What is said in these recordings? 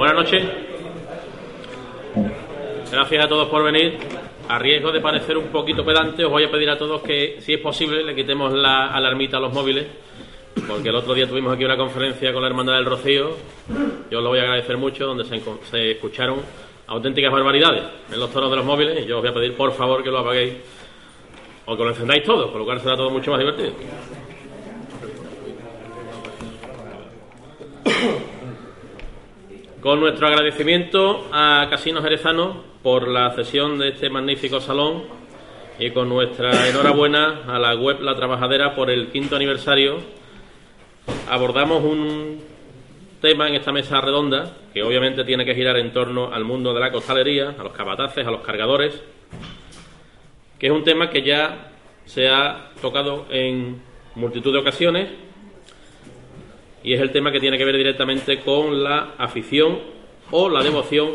Buenas noches. Gracias a todos por venir. A riesgo de parecer un poquito pedante, os voy a pedir a todos que, si es posible, le quitemos la alarmita a los móviles, porque el otro día tuvimos aquí una conferencia con la Hermandad del Rocío. Yo os lo voy a agradecer mucho, donde se escucharon auténticas barbaridades en los tonos de los móviles, y yo os voy a pedir, por favor, que lo apaguéis o que lo encendáis todo, con lo cual será todo mucho más divertido. Con nuestro agradecimiento a Casinos Jerezano por la cesión de este magnífico salón y con nuestra enhorabuena a la web La Trabajadera por el 5º aniversario, abordamos un tema en esta mesa redonda que obviamente tiene que girar en torno al mundo de la costalería, a los capataces, a los cargadores, que es un tema que ya se ha tocado en multitud de ocasiones. Y es el tema que tiene que ver directamente con la afición o la devoción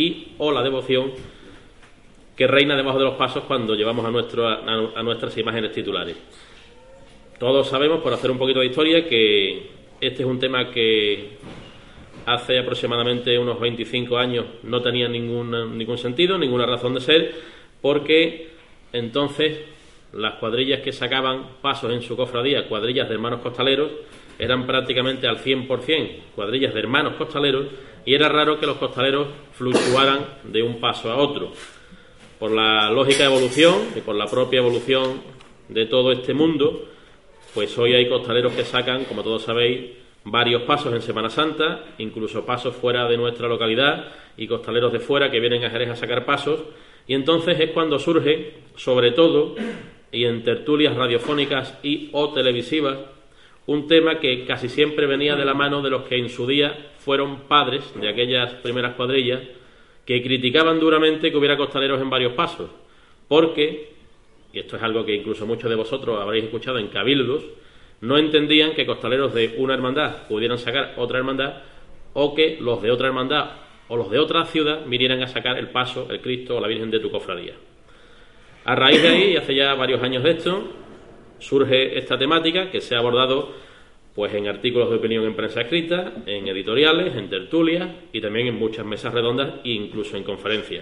que reina debajo de los pasos cuando llevamos a nuestras imágenes titulares. Todos sabemos, por hacer un poquito de historia, que este es un tema que hace aproximadamente unos 25 años no tenía ningún sentido, ninguna razón de ser, porque entonces las cuadrillas que sacaban pasos en su cofradía, cuadrillas de hermanos costaleros, eran prácticamente al 100% cuadrillas de hermanos costaleros, y era raro que los costaleros fluctuaran de un paso a otro. Por la lógica de evolución y por la propia evolución de todo este mundo, pues hoy hay costaleros que sacan, como todos sabéis, varios pasos en Semana Santa, incluso pasos fuera de nuestra localidad, y costaleros de fuera que vienen a Jerez a sacar pasos, y entonces es cuando surge, sobre todo, y en tertulias radiofónicas y o televisivas, un tema que casi siempre venía de la mano de los que en su día fueron padres de aquellas primeras cuadrillas, que criticaban duramente que hubiera costaleros en varios pasos, porque, y esto es algo que incluso muchos de vosotros habréis escuchado en cabildos, no entendían que costaleros de una hermandad pudieran sacar otra hermandad, o que los de otra hermandad o los de otra ciudad vinieran a sacar el paso, el Cristo o la Virgen de tu cofradía. A raíz de ahí, y hace ya varios años de esto, surge esta temática que se ha abordado pues en artículos de opinión en prensa escrita, en editoriales, en tertulias y también en muchas mesas redondas e incluso en conferencias.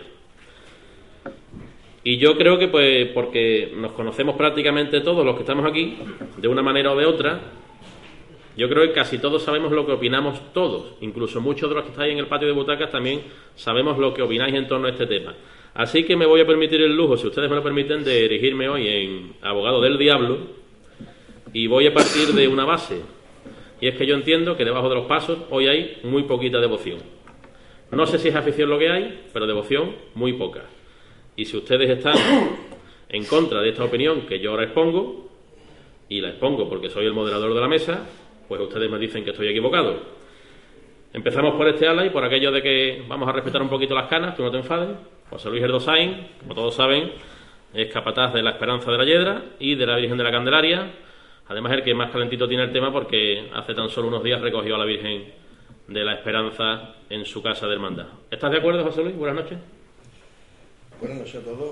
Y yo creo que pues porque nos conocemos prácticamente todos los que estamos aquí, de una manera o de otra, yo creo que casi todos sabemos lo que opinamos todos, incluso muchos de los que estáis en el patio de butacas también sabemos lo que opináis en torno a este tema. Así que me voy a permitir el lujo, si ustedes me lo permiten, de erigirme hoy en abogado del diablo, y voy a partir de una base, y es que yo entiendo que debajo de los pasos hoy hay muy poquita devoción. No sé si es afición lo que hay, pero devoción muy poca. Y si ustedes están en contra de esta opinión que yo ahora expongo, y la expongo porque soy el moderador de la mesa, pues ustedes me dicen que estoy equivocado. Empezamos por este ala y por aquello de que vamos a respetar un poquito las canas, tú no te enfades. José Luis Erdosain, como todos saben, es capataz de la Esperanza de la Yedra y de la Virgen de la Candelaria. Además, el que más calentito tiene el tema porque hace tan solo unos días recogió a la Virgen de la Esperanza en su casa de hermandad. ¿Estás de acuerdo, José Luis? Buenas noches. Buenas noches a todos.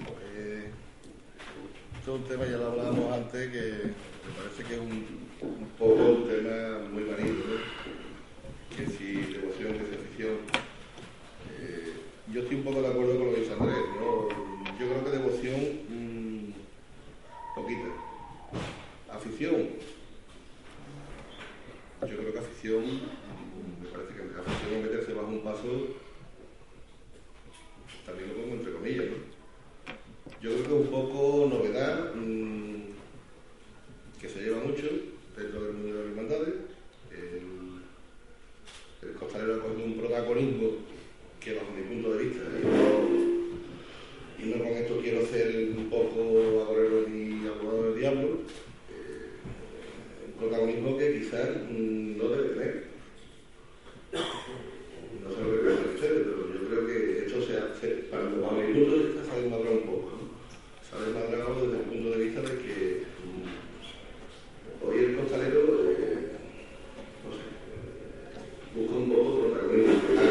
Esto es un tema, ya lo hablábamos antes, que me parece que es un poco un tema muy manido, ¿no? Que si devoción, que si afición. Yo estoy un poco de acuerdo con lo que dice Andrés, ¿no? Yo creo que devoción, poquita. Afición. Yo creo que afición, me parece que afición es meterse bajo un paso, también lo pongo entre comillas, ¿no? Yo creo que es un poco novedad, que se lleva mucho dentro del mundo de las hermandades. El costalero ha cogido un protagonismo que bajo mi punto de vista, y no con esto quiero ser un poco agorero ni abogado del diablo, un protagonismo que quizás no debe tener. No sé lo que piensan ustedes, pero yo creo que esto bajo mi punto de vista, se ha desmadrado un poco, ¿no? Se ha desmadrado desde el punto de vista de que hoy el costalero, no sé, busca un poco protagonismo.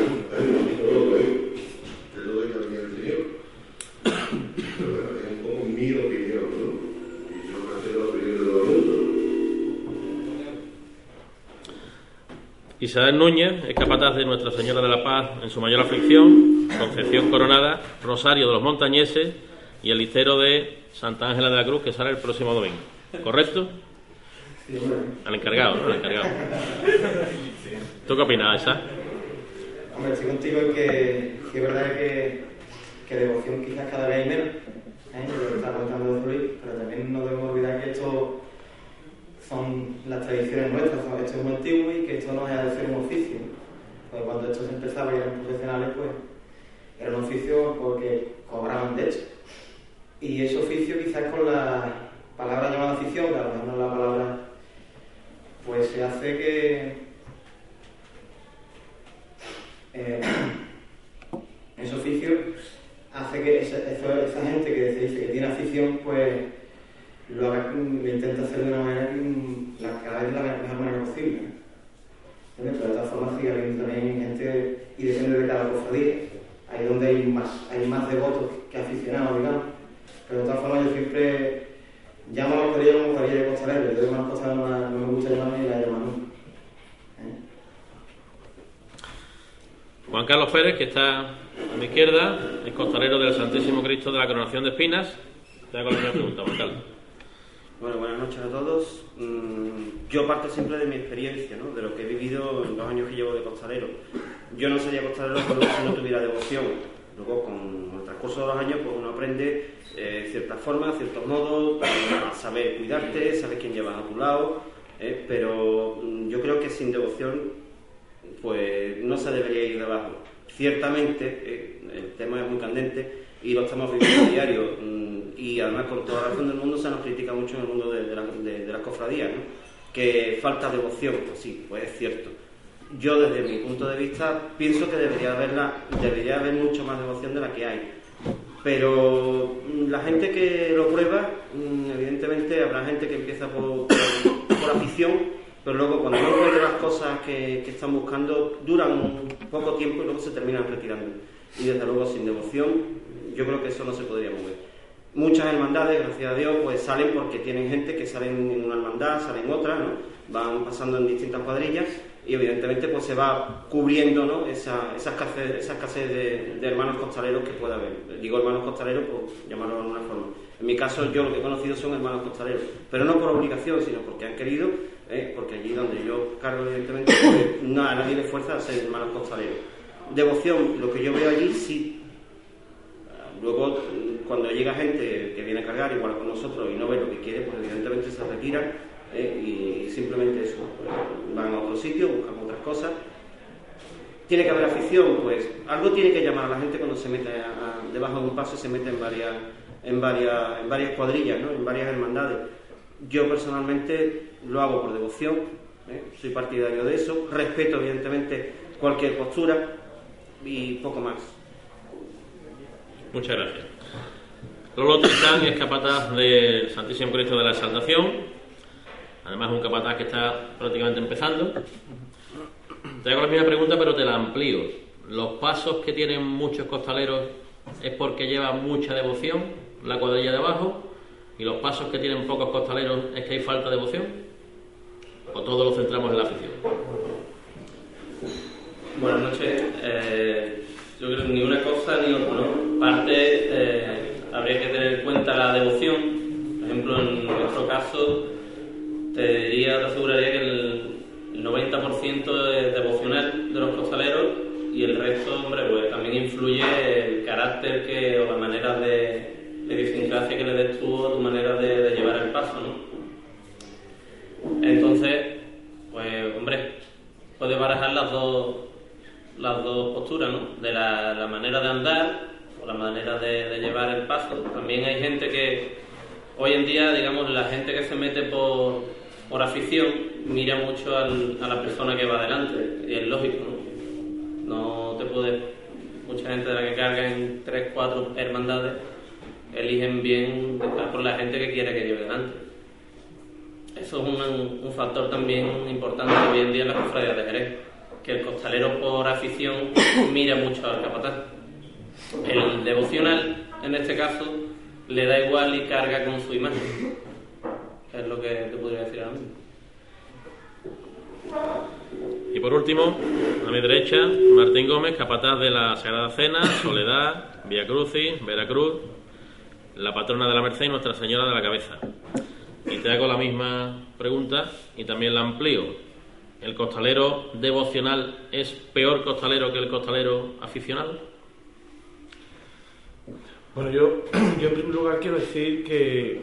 Te lo doy a mi opinión. Pero bueno, es un poco mi opinión, ¿no? Y yo prefiero la opinión de todo el mundo. Isabel Núñez es capataz de Nuestra Señora de la Paz en su mayor aflicción, Concepción Coronada, Rosario de los Montañeses y el listero de Santa Ángela de la Cruz, que sale el próximo domingo. ¿Correcto? Sí, bueno. Al encargado, ¿no? Al encargado. ¿Tú qué opinas, Isa? Hombre, estoy contigo en que es verdad que devoción quizás cada vez hay menos, lo que está contando Luis, pero también no debemos olvidar que esto son las tradiciones nuestras, esto es muy antiguo y que esto no deja de ser un oficio. Pues cuando esto se empezaba y eran profesionales, pues era un oficio porque cobraban de hecho. Y ese oficio quizás con la palabra llamada afición, que a lo mejor no es la palabra, pues se hace que ese oficio hace que esa gente que se dice que tiene afición, pues lo intenta hacer de una manera cada vez la mejor manera posible. Pero de todas formas sigue habiendo también gente, y depende de cada cofradía, ahí donde hay más devotos que aficionados, digamos. Pero de todas formas yo siempre llamo a la cofradía como cofradía de costaleros. Yo de más costaleros no me gusta llamarme ni la llamo nunca. Juan Carlos Pérez, que está a mi izquierda, el costalero del Santísimo Cristo de la Coronación de Espinas. Te hago la primera pregunta, Juan Carlos. Bueno, buenas noches a todos. Yo parto siempre de mi experiencia, ¿no? De lo que he vivido en los años que llevo de costalero. Yo no sería costalero si no tuviera devoción. Luego, con el transcurso de los años, pues uno aprende ciertas formas, ciertos modos, a saber cuidarte, saber quién llevas a tu lado, pero yo creo que sin devoción pues no se debería ir de abajo. Ciertamente, el tema es muy candente y lo estamos viviendo a diario, y además con toda la razón del mundo se nos critica mucho en el mundo de las cofradías, ¿no? Que falta devoción, pues sí, pues es cierto. Yo desde mi punto de vista pienso que debería haber mucho más devoción de la que hay. Pero la gente que lo prueba, evidentemente habrá gente que empieza por afición, pero luego cuando no encuentran las cosas que están buscando, duran un poco tiempo y luego se terminan retirando. Y desde luego sin devoción, yo creo que eso no se podría mover. Muchas hermandades, gracias a Dios, pues salen porque tienen gente que salen en una hermandad, salen en otra, ¿no? Van pasando en distintas cuadrillas y evidentemente pues se va cubriendo, ¿no? esa escasez de hermanos costaleros que pueda haber. Digo hermanos costaleros por llamarlo de alguna forma. En mi caso yo lo que he conocido son hermanos costaleros, pero no por obligación, sino porque han querido, porque allí donde yo cargo evidentemente pues, a nadie le fuerza a ser hermanos costaleros. Devoción, lo que yo veo allí sí. Luego, cuando llega gente que viene a cargar igual con nosotros y no ve lo que quiere, pues evidentemente se retiran y simplemente eso, pues, van a otro sitio, buscan otras cosas. Tiene que haber afición, pues algo tiene que llamar a la gente cuando se mete debajo de un paso y se mete en varias cuadrillas, ¿no? En varias hermandades. Yo personalmente lo hago por devoción, soy partidario de eso, respeto evidentemente cualquier postura y poco más. Muchas gracias. Lolo Tristán es capataz del Santísimo Cristo de la Exaltación. Además es un capataz que está prácticamente empezando. Te hago la misma pregunta, pero te la amplío. ¿Los pasos que tienen muchos costaleros es porque llevan mucha devoción, la cuadrilla de abajo? ¿Y los pasos que tienen pocos costaleros es que hay falta de devoción? ¿O todos lo centramos en la afición? Buenas noches. Yo creo que ni una cosa ni otra, ¿no? Parte, habría que tener en cuenta la devoción. Por ejemplo, en nuestro caso, te aseguraría que el 90% es devocional de los costaleros y el resto, hombre, pues también influye el carácter o la manera de idiosincrasia que le des tú, tu manera de llevar el paso, ¿no? Entonces, pues, hombre, puedes barajar las dos posturas, ¿no? De la manera de andar o la manera de llevar el paso. También hay gente que hoy en día, digamos, la gente que se mete por afición mira mucho a la persona que va adelante, y es lógico, ¿no? Mucha gente de la que carga en 3, 4 hermandades eligen bien por la gente que quiere que lleve delante. Eso es un factor también importante hoy en día en las cofradías de Jerez, que el costalero por afición mira mucho al capataz. El devocional, en este caso, le da igual y carga con su imagen. Es lo que te podría decir ahora mismo. Y por último, a mi derecha, Martín Gómez, capataz de la Sagrada Cena, Soledad, Vía Crucis, Veracruz, la patrona de la Merced y Nuestra Señora de la Cabeza. Y te hago la misma pregunta y también la amplío. ¿El costalero devocional es peor costalero que el costalero aficionado? Bueno, yo en primer lugar quiero decir que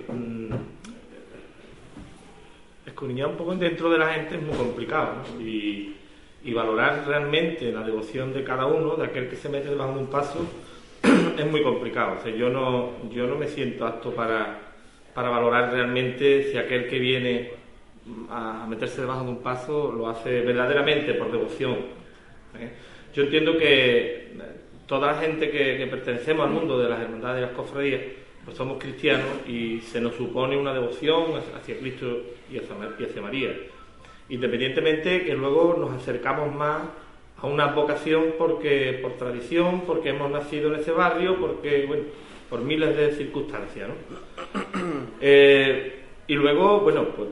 escudriñar un poco dentro de la gente es muy complicado, ¿no? Y valorar realmente la devoción de cada uno, de aquel que se mete debajo de un paso, es muy complicado. O sea, yo no me siento apto para valorar realmente si aquel que viene a meterse debajo de un paso lo hace verdaderamente por devoción. Yo entiendo que toda la gente que pertenecemos al mundo de las hermandades y las cofradías, pues somos cristianos y se nos supone una devoción hacia Cristo y hacia María. Independientemente que luego nos acercamos más a una vocación por tradición, porque hemos nacido en ese barrio, porque, bueno, por miles de circunstancias, ¿no? Y luego, bueno, pues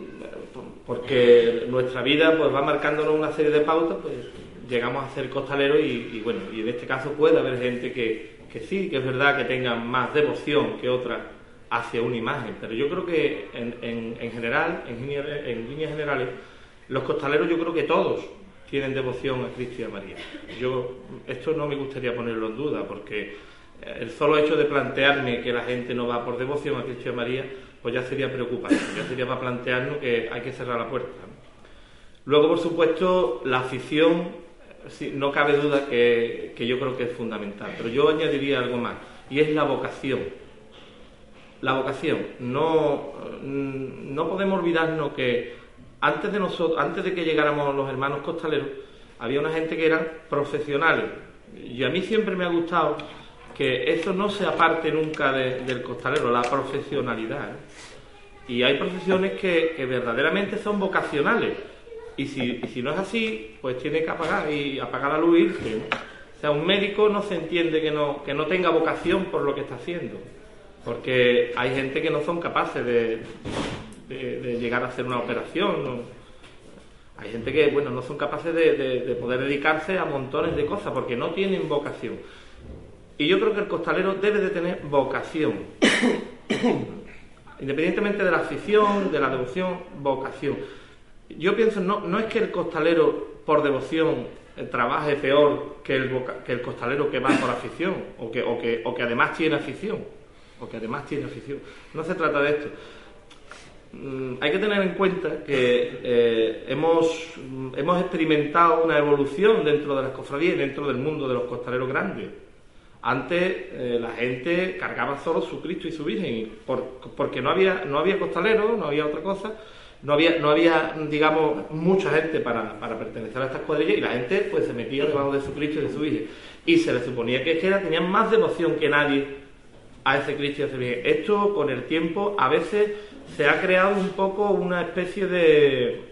porque nuestra vida pues va marcándonos una serie de pautas, pues llegamos a ser costaleros y bueno, y en este caso puede haber gente que sí, que es verdad que tenga más devoción que otra hacia una imagen, pero yo creo que en general, en líneas generales, los costaleros yo creo que todos tienen devoción a Cristo y a María. Esto no me gustaría ponerlo en duda, porque el solo hecho de plantearme que la gente no va por devoción a Cristo y a María, pues ya sería preocupante, ya sería para plantearnos que hay que cerrar la puerta, ¿no? Luego, por supuesto, la afición, sí, no cabe duda que yo creo que es fundamental, pero yo añadiría algo más, y es la vocación. La vocación. No podemos olvidarnos que antes de que llegáramos los hermanos costaleros, había una gente que eran profesionales, y a mí siempre me ha gustado que eso no se aparte nunca del costalero, la profesionalidad, ¿eh? Y hay profesiones que verdaderamente son vocacionales, y si no es así, pues tiene que apagar la luz y irse, ¿no? O sea, un médico no se entiende que no tenga vocación por lo que está haciendo, porque hay gente que no son capaces de llegar a hacer una operación, ¿no? Hay gente que, bueno, no son capaces de poder dedicarse a montones de cosas porque no tienen vocación. Y yo creo que el costalero debe de tener vocación. Independientemente de la afición, de la devoción, vocación. Yo pienso, no es que el costalero por devoción trabaje peor que el costalero que va por afición, o que además tiene afición. No se trata de esto. Hay que tener en cuenta que hemos experimentado una evolución dentro de las cofradías y dentro del mundo de los costaleros grandes. Antes la gente cargaba solo su Cristo y su Virgen, porque no había costaleros, no había otra cosa, no había digamos, mucha gente para pertenecer a estas cuadrillas, y la gente pues se metía debajo de su Cristo y de su Virgen, y se le suponía que tenían más devoción que nadie a ese Cristo y a esa Virgen. Esto con el tiempo a veces se ha creado un poco una especie de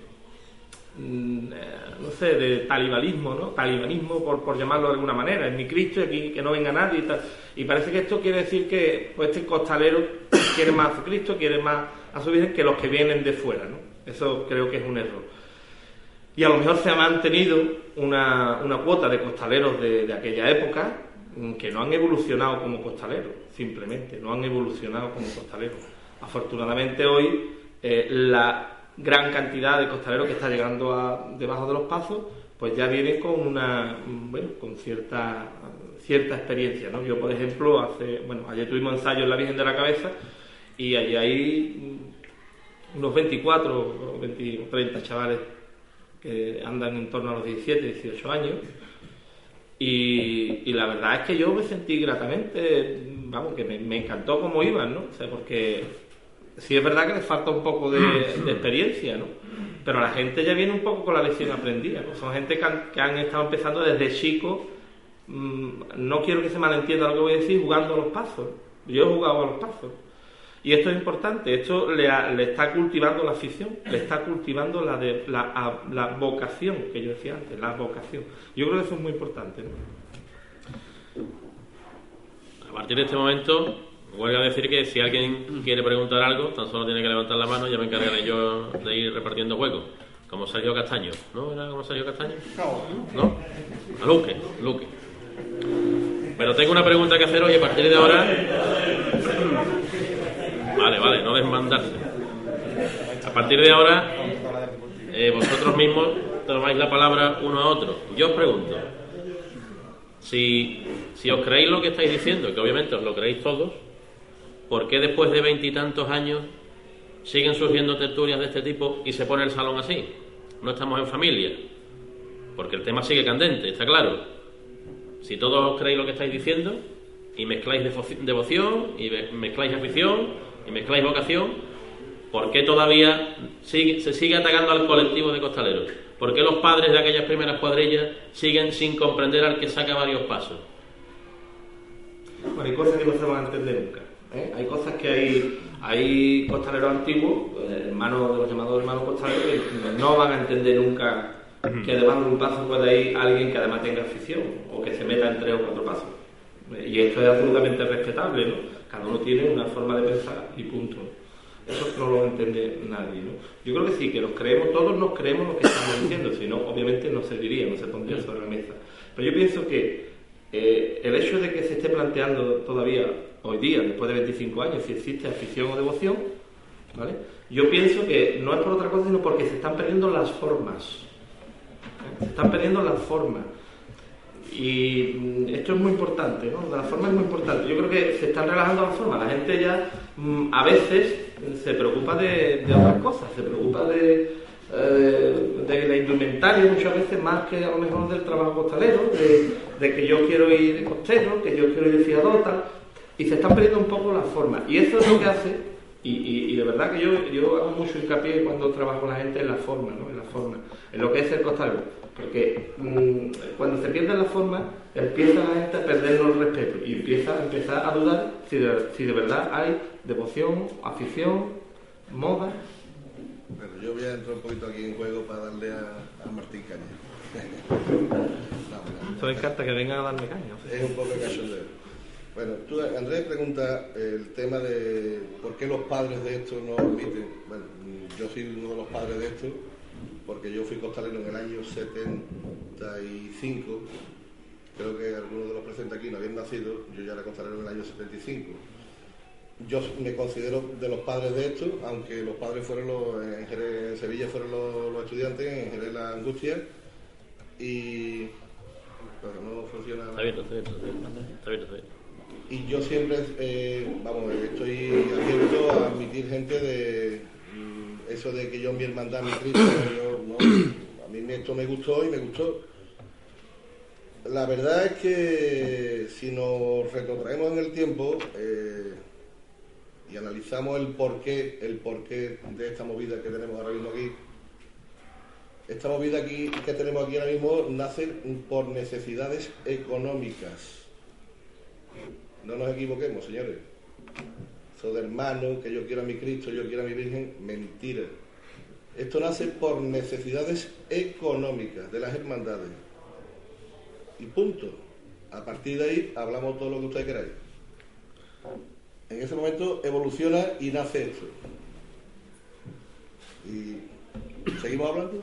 no sé, de talibalismo, ¿no? Talibanismo, por llamarlo de alguna manera. Es mi Cristo y aquí que no venga nadie y tal. Y parece que esto quiere decir que pues, este costalero quiere más a su Cristo, quiere más a su Virgen que los que vienen de fuera, ¿no? Eso creo que es un error. Y a lo mejor se ha mantenido una cuota de costaleros de aquella época que no han evolucionado como costaleros, simplemente, no han evolucionado como costaleros. Afortunadamente hoy la gran cantidad de costaleros que está llegando debajo de los pasos, pues ya vienen con con cierta experiencia, ¿no? Yo, por ejemplo, ayer tuvimos ensayo en la Virgen de la Cabeza y allí hay unos 24 o 30 chavales que andan en torno a los 17, 18 años y la verdad es que yo me sentí gratamente, que me encantó cómo iban, ¿no? O sea, porque sí es verdad que les falta un poco de experiencia, ¿no? Pero la gente ya viene un poco con la lección aprendida, ¿no? Son gente que han estado empezando desde chicos, no quiero que se malentienda lo que voy a decir, jugando a los pasos. Yo he jugado a los pasos. Y esto es importante, esto le está cultivando la afición, le está cultivando la vocación, que yo decía antes, la vocación. Yo creo que eso es muy importante, ¿no? A partir de este momento, vuelvo a decir que si alguien quiere preguntar algo, tan solo tiene que levantar la mano y ya me encargaré yo de ir repartiendo huecos. Como Sergio Castaño, ¿no? ¿Era como Sergio Castaño? No. ¿No? A Luque. Pero tengo una pregunta que haceros y a partir de ahora... Vale, no desmandarse. A partir de ahora, vosotros mismos tomáis la palabra uno a otro. Yo os pregunto, si os creéis lo que estáis diciendo, que obviamente os lo creéis todos, ¿por qué después de 20 y tantos años siguen surgiendo tertulias de este tipo y se pone el salón así? No estamos en familia. Porque el tema sigue candente, está claro. Si todos os creéis lo que estáis diciendo y mezcláis devoción y mezcláis afición y mezcláis vocación, ¿por qué todavía se sigue atacando al colectivo de costaleros? ¿Por qué los padres de aquellas primeras cuadrillas siguen sin comprender al que saca varios pasos? Bueno, hay cosas que no se van a entender nunca. Hay cosas que hay costaleros antiguos, hermanos de los llamados hermanos costaleros, que no van a entender nunca que debajo de un paso puede ir alguien que además tenga afición o que se meta en 3 o 4 pasos. Y esto es absolutamente respetable, ¿no? Cada uno tiene una forma de pensar y punto. Eso no lo entiende nadie, ¿no? Yo creo que sí, que todos nos creemos lo que estamos diciendo, si no, obviamente no se diría, no se pondría sobre la mesa. Pero yo pienso que el hecho de que se esté planteando todavía, hoy día, después de 25 años, si existe afición o devoción, ¿vale? Yo pienso que no es por otra cosa, sino porque se están perdiendo las formas. Se están perdiendo las formas. Y esto es muy importante, ¿no? La forma es muy importante. Yo creo que se están relajando las formas. La gente ya a veces se preocupa de otras cosas, se preocupa de la indumentaria muchas veces más que a lo mejor del trabajo costalero, de que yo quiero ir de costero, que yo quiero ir de fiador, tal, y se están perdiendo un poco las formas. Y eso es lo que hace, y de verdad que yo hago mucho hincapié cuando trabajo con la gente en la forma, ¿no? En lo que es el costalero. Porque cuando se pierden las formas, empieza la gente a perdernos el respeto y empieza a dudar si de verdad hay devoción, afición, moda. Bueno, yo voy a entrar un poquito aquí en juego para darle a Martín caña. Eso me encanta que vengan a darme caña. Es un poco cachondeo. Bueno, Andrés pregunta el tema de por qué los padres de esto no admiten. Bueno, yo soy uno de los padres de esto, porque yo fui costalero en el año 75, creo que algunos de los presentes aquí no habían nacido, yo ya era costalero en el año 75. Yo me considero de los padres de esto, aunque los padres fueron en Sevilla fueron los estudiantes, en Jerez la angustia, y... pero no funciona... Está bien. Y yo siempre, estoy abierto a admitir gente de... Eso de que yo mi hermandad, mi Cristo, a mí esto me gustó y me gustó. La verdad es que si nos retrotraemos en el tiempo y analizamos el porqué de esta movida que tenemos ahora mismo aquí, esta movida aquí que tenemos aquí ahora mismo nace por necesidades económicas. No nos equivoquemos, señores. Eso de hermano, que yo quiero a mi Cristo, yo quiero a mi Virgen, mentira. Esto nace por necesidades económicas de las hermandades. Y punto. A partir de ahí hablamos todo lo que ustedes queráis. En ese momento evoluciona y nace esto. Y seguimos hablando.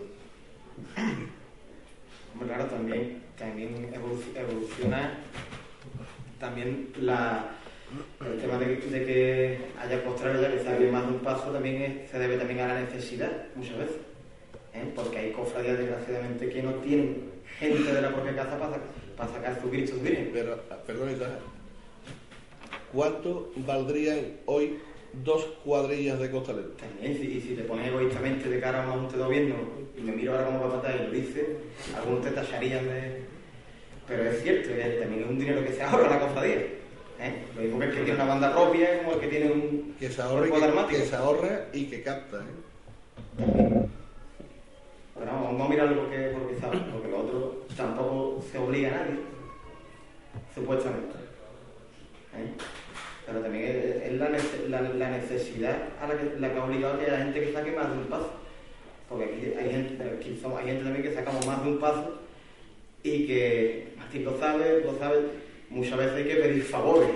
Hombre, claro, también evoluciona también el tema de que haya costaleros ya que se abre más de un paso también se debe también a la necesidad muchas veces, porque hay cofradías desgraciadamente que no tienen gente de la propia casa para sacar su Cristo Virgen. Pero, perdón, ¿cuánto valdrían hoy 2 cuadrillas de costaleros? También, si te pones egoístamente de cara a un junta de gobierno y me miro ahora como papá y lo dice, algunos te tacharían de... Pero es cierto, también es un dinero que se ahorra la cofradía. Lo mismo que el que tiene una banda propia, como el que tiene un que se ahorra y que capta. Pero vamos a mirarlo porque sabe, porque lo otro tampoco se obliga a nadie, supuestamente. Pero también es la necesidad a la que ha obligado a que haya gente que saque más de un paso. Porque aquí hay gente también que sacamos más de un paso y que Martín lo sabe, muchas veces hay que pedir favores,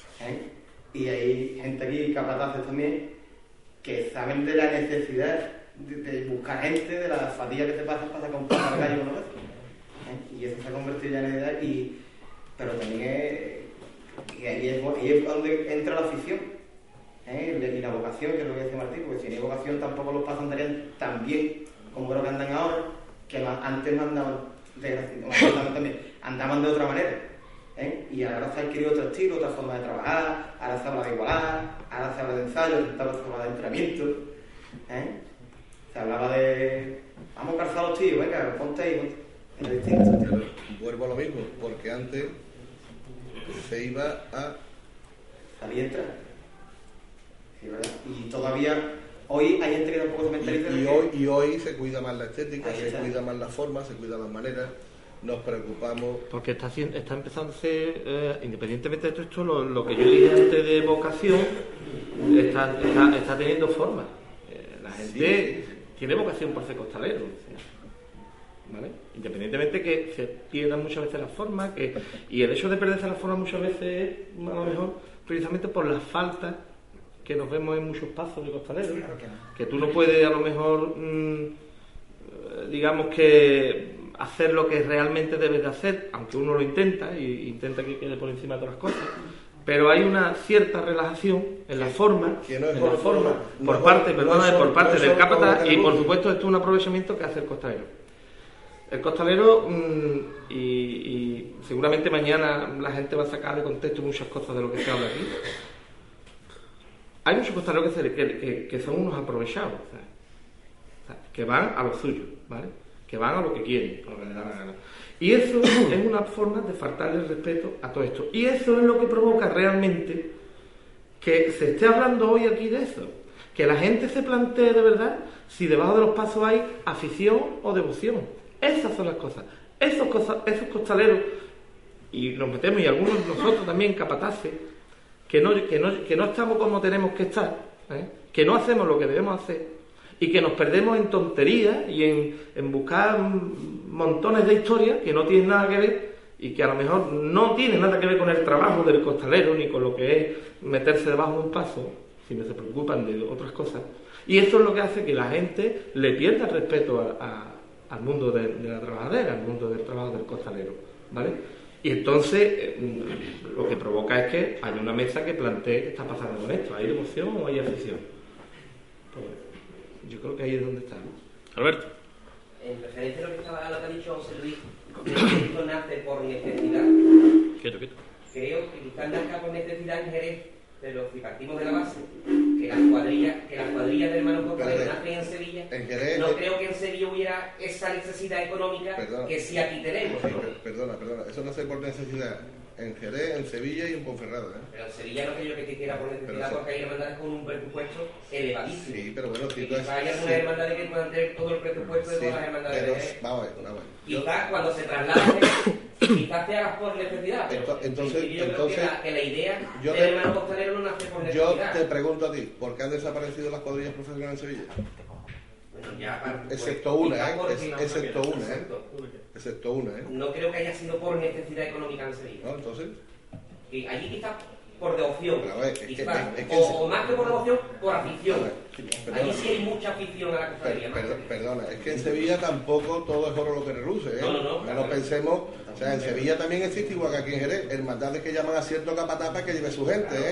Y hay gente aquí, capataces también, que saben de la necesidad de buscar gente, de la fatiga que te pasa para sacar un pan al gallo una vez. Y eso se ha convertido ya en idea, pero también y ahí es donde entra la afición, y la vocación, que es lo que dice Martín, porque si no hay vocación tampoco los pasos andarían tan bien como creo que andan ahora, que antes no andaban, también, andaban de otra manera. Y ahora se ha adquirido otro estilo, otra forma de trabajar, ahora se habla de igualar, ahora se habla de ensayo, se habla de entrenamiento, se hablaba de vamos a calzar a los tíos, venga, ponte ahí, ponte. Es distinto. Pero vuelvo a lo mismo, porque antes se iba a salir y entrar. Sí, ¿verdad? Y todavía hoy hay gente que tampoco se mentaliza. Y hoy se cuida más la estética, se cuida más la forma, se cuidan las maneras. Nos preocupamos. Porque está empezando a ser, independientemente de todo esto, lo que yo dije antes de vocación, está teniendo forma. La gente tiene vocación por ser costalero, ¿vale? Independientemente que se pierdan muchas veces las formas, y el hecho de perderse las formas muchas veces es, a lo mejor, precisamente por las faltas que nos vemos en muchos pasos de costaleros, que tú no puedes, a lo mejor, digamos que hacer lo que realmente debes de hacer, aunque uno lo intenta y intenta que quede por encima de otras cosas, pero hay una cierta relajación en la forma, por parte del capataz, y por supuesto esto es un aprovechamiento que hace el costalero. El costalero, y seguramente mañana la gente va a sacar de contexto muchas cosas de lo que se habla aquí. Hay muchos costaleros que son unos aprovechados, ¿sabes? Que van a lo suyo, ¿vale? Que van a lo que quieren, a lo que les da la gana. Y eso es una forma de faltarle el respeto a todo esto. Y eso es lo que provoca realmente que se esté hablando hoy aquí de eso. Que la gente se plantee de verdad si debajo de los pasos hay afición o devoción. Esas son las cosas. Esos costaleros, y nos metemos, y algunos de nosotros también, capataces, que no estamos como tenemos que estar, que no hacemos lo que debemos hacer, y que nos perdemos en tonterías y en buscar montones de historias que no tienen nada que ver y que a lo mejor no tienen nada que ver con el trabajo del costalero ni con lo que es meterse debajo de un paso, sino se preocupan de otras cosas. Y eso es lo que hace que la gente le pierda el respeto al mundo de la trabajadera, al mundo del trabajo del costalero, ¿vale? Y entonces lo que provoca es que haya una mesa que plantee qué está pasando con esto. ¿Hay devoción o hay afición? Pues, yo creo que ahí es donde está, ¿no? Alberto. En referencia a lo que ha dicho José Luis, esto nace por necesidad. Quieto. Creo que quizás nazca por necesidad en Jerez, pero si partimos de la base que las cuadrillas de hermanos costaleros nacen en Sevilla, no creo que en Sevilla hubiera esa necesidad económica que sí aquí tenemos. Sí, perdona, eso no sé por necesidad. En Jerez, en Sevilla y en Ponferrada. Pero en Sevilla no creo que quisiera por necesidad, porque hay hermandades con un presupuesto elevadísimo. Sí, pero bueno, y quizás hay algunas hermandades que puedan tener todo el presupuesto de todas las hermandades de Jerez. Vamos a ver. Quizás cuando se traslade, quizás te hagas por necesidad. Pero entonces creo que la idea del hermano costalero no nace por necesidad. Yo te pregunto a ti, ¿por qué han desaparecido las cuadrillas profesionales en Sevilla? Excepto una, excepto una, No creo que haya sido por necesidad económica en Sevilla. ¿No? Entonces. Y allí quizás por devoción. O más que por devoción, por afición. Allí sí hay mucha afición a la cofradía. Perdona, es que en Sevilla tampoco todo es oro lo que reluce, ¿eh? No pensemos. O sea, en Sevilla también existe, igual que aquí en Jerez, hermandades que llaman a cierto capataz para que lleve su gente, ¿eh?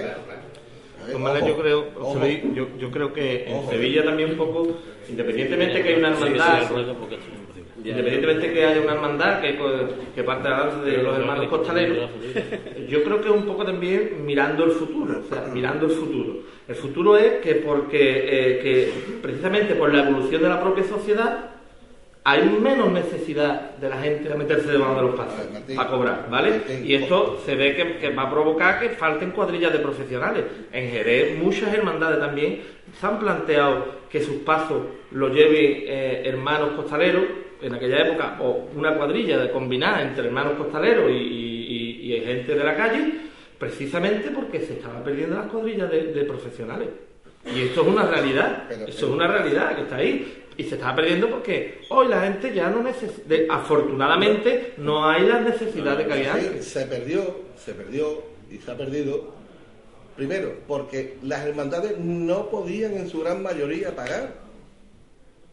Yo creo que en Sevilla también un poco, independientemente que hay una hermandad, independientemente que haya una hermandad que parte de los hermanos costaleros, yo creo que un poco también mirando el futuro, El futuro es que que precisamente por la evolución de la propia sociedad hay menos necesidad de la gente de meterse debajo de los pasos para cobrar, ¿vale? Y esto se ve que va a provocar que falten cuadrillas de profesionales. En Jerez muchas hermandades también se han planteado que sus pasos los lleven hermanos costaleros en aquella época, o una cuadrilla de combinada entre hermanos costaleros y gente de la calle, precisamente porque se estaban perdiendo las cuadrillas de profesionales. Y esto es una realidad, es una realidad que está ahí. Y se está perdiendo porque hoy la gente ya no necesita, afortunadamente no hay la necesidad de calidad. Se perdió y se ha perdido, primero, porque las hermandades no podían en su gran mayoría pagar.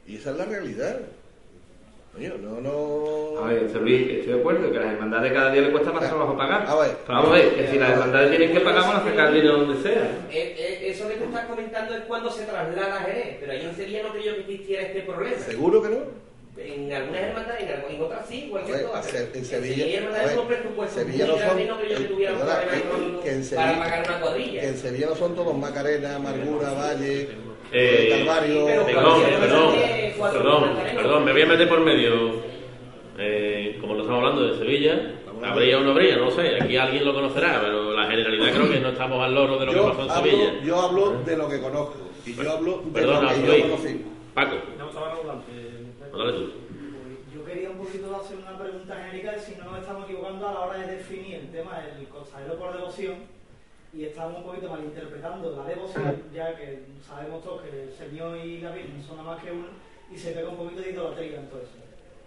Y esa es la realidad. Coño, no... A ver, José Luis, estoy de acuerdo que a las hermandades cada día le cuesta más trabajo pagar. A ver. Pero vamos a ver, que si las hermandades tienen que pagar, van a sacar dinero donde sea. Eso que tú estás comentando es cuando se traslada a Jerez, pero ahí en Sevilla no creo que existiera este problema. ¿Seguro que no? En algunas hermandades, en otras sí, igual que todas. En Sevilla, Sevilla no son, no creo que tuviera un problema para pagar una cuadrilla. Que en Sevilla no son todos Macarena, Amargura, Valle, Calvario. Perdón, me voy a meter por medio. Como lo estamos hablando de Sevilla, habría o no habría, no sé, aquí alguien lo conocerá, pero la generalidad creo que no estamos al loro de lo que pasó en Sevilla. Yo hablo de lo que conozco, y yo hablo de Perdona, lo que yo conocí. Paco. Dale tú. Yo quería un poquito hacer una pregunta genérica de si no nos estamos equivocando a la hora de definir el tema del costalero por devoción y estamos un poquito malinterpretando la devoción, ya que sabemos todos que el Señor y la Virgen son nada más que uno y se pega un poquito de idolatría en todo eso.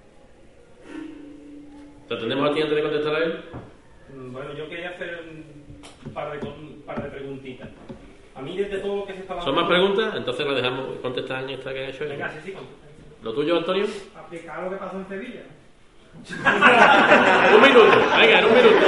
¿Te atendemos a ti antes de contestar a él? Bueno, yo quería hacer un par de preguntitas. A mí desde todo lo que se estaba... ¿Son más preguntas? Entonces la dejamos contestar en esta que ha hecho él. Venga, sí, contesta. ¿Lo tuyo, Antonio? Aplicar lo que pasó en Sevilla. Un minuto, venga, en un minuto.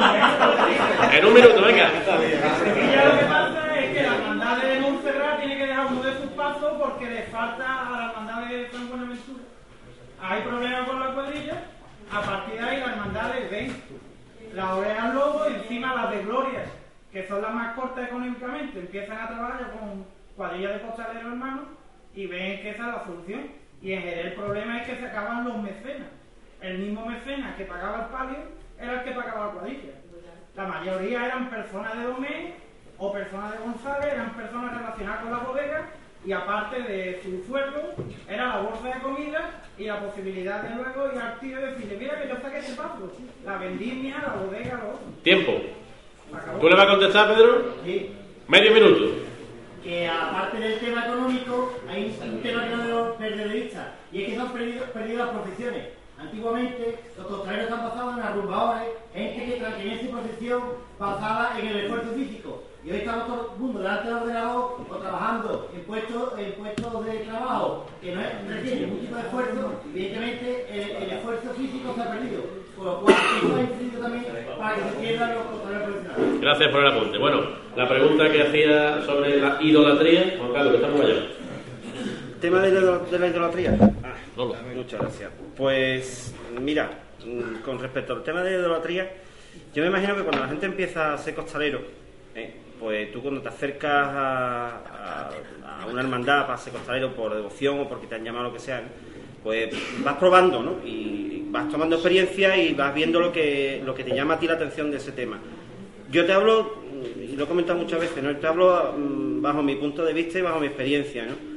En un minuto, venga. En Sevilla lo que pasa es que la hermandad de Montserrat tiene que dejar uno de sus pasos porque le falta a la hermandad de San Buenaventura. Hay problemas con la cuadrilla, a partir de ahí la hermandad ven las orejas al lobo y encima las de Gloria, que son las más cortas económicamente, empiezan a trabajar con cuadrillas de costaleros hermanos y ven que esa es la solución. Y en Jerez el problema es que se acaban los mecenas. El mismo mecenas que pagaba el palio era el que pagaba la cuadrilla. La mayoría eran personas de Domé o personas de González, eran personas relacionadas con la bodega y aparte de su sueldo era la bolsa de comida y la posibilidad de luego ir al tío y decirle, mira que yo saqué este paso, la vendimia, la bodega, lo otro. Tiempo. ¿Tú le vas a contestar, Pedro? Sí. Medio minuto. Que aparte del tema económico hay un tema que no debo perder de vista y es que se han perdido las profesiones. Antiguamente los costaleros han pasado en arrumbadores, gente que tenía su profesión basada en el esfuerzo físico y hoy estamos todo el mundo delante del ordenador o trabajando en puestos de trabajo que no requiere mucho tipo de esfuerzo. Evidentemente el esfuerzo físico se ha perdido, por lo cual eso ha influido también para que se pierdan los costaleros profesionales. Gracias por el apunte. Bueno, la pregunta que hacía sobre la idolatría, Juan Carlos, que estamos allá. ¿Tema de la idolatría? Lolo. Muchas gracias. Pues, mira, con respecto al tema de la idolatría, yo me imagino que cuando la gente empieza a ser costalero, pues tú cuando te acercas a una hermandad para ser costalero por devoción o porque te han llamado lo que sea, pues vas probando, ¿no? Y vas tomando experiencia y vas viendo lo que te llama a ti la atención de ese tema. Yo te hablo, y lo he comentado muchas veces, ¿no? Te hablo bajo mi punto de vista y bajo mi experiencia, ¿no?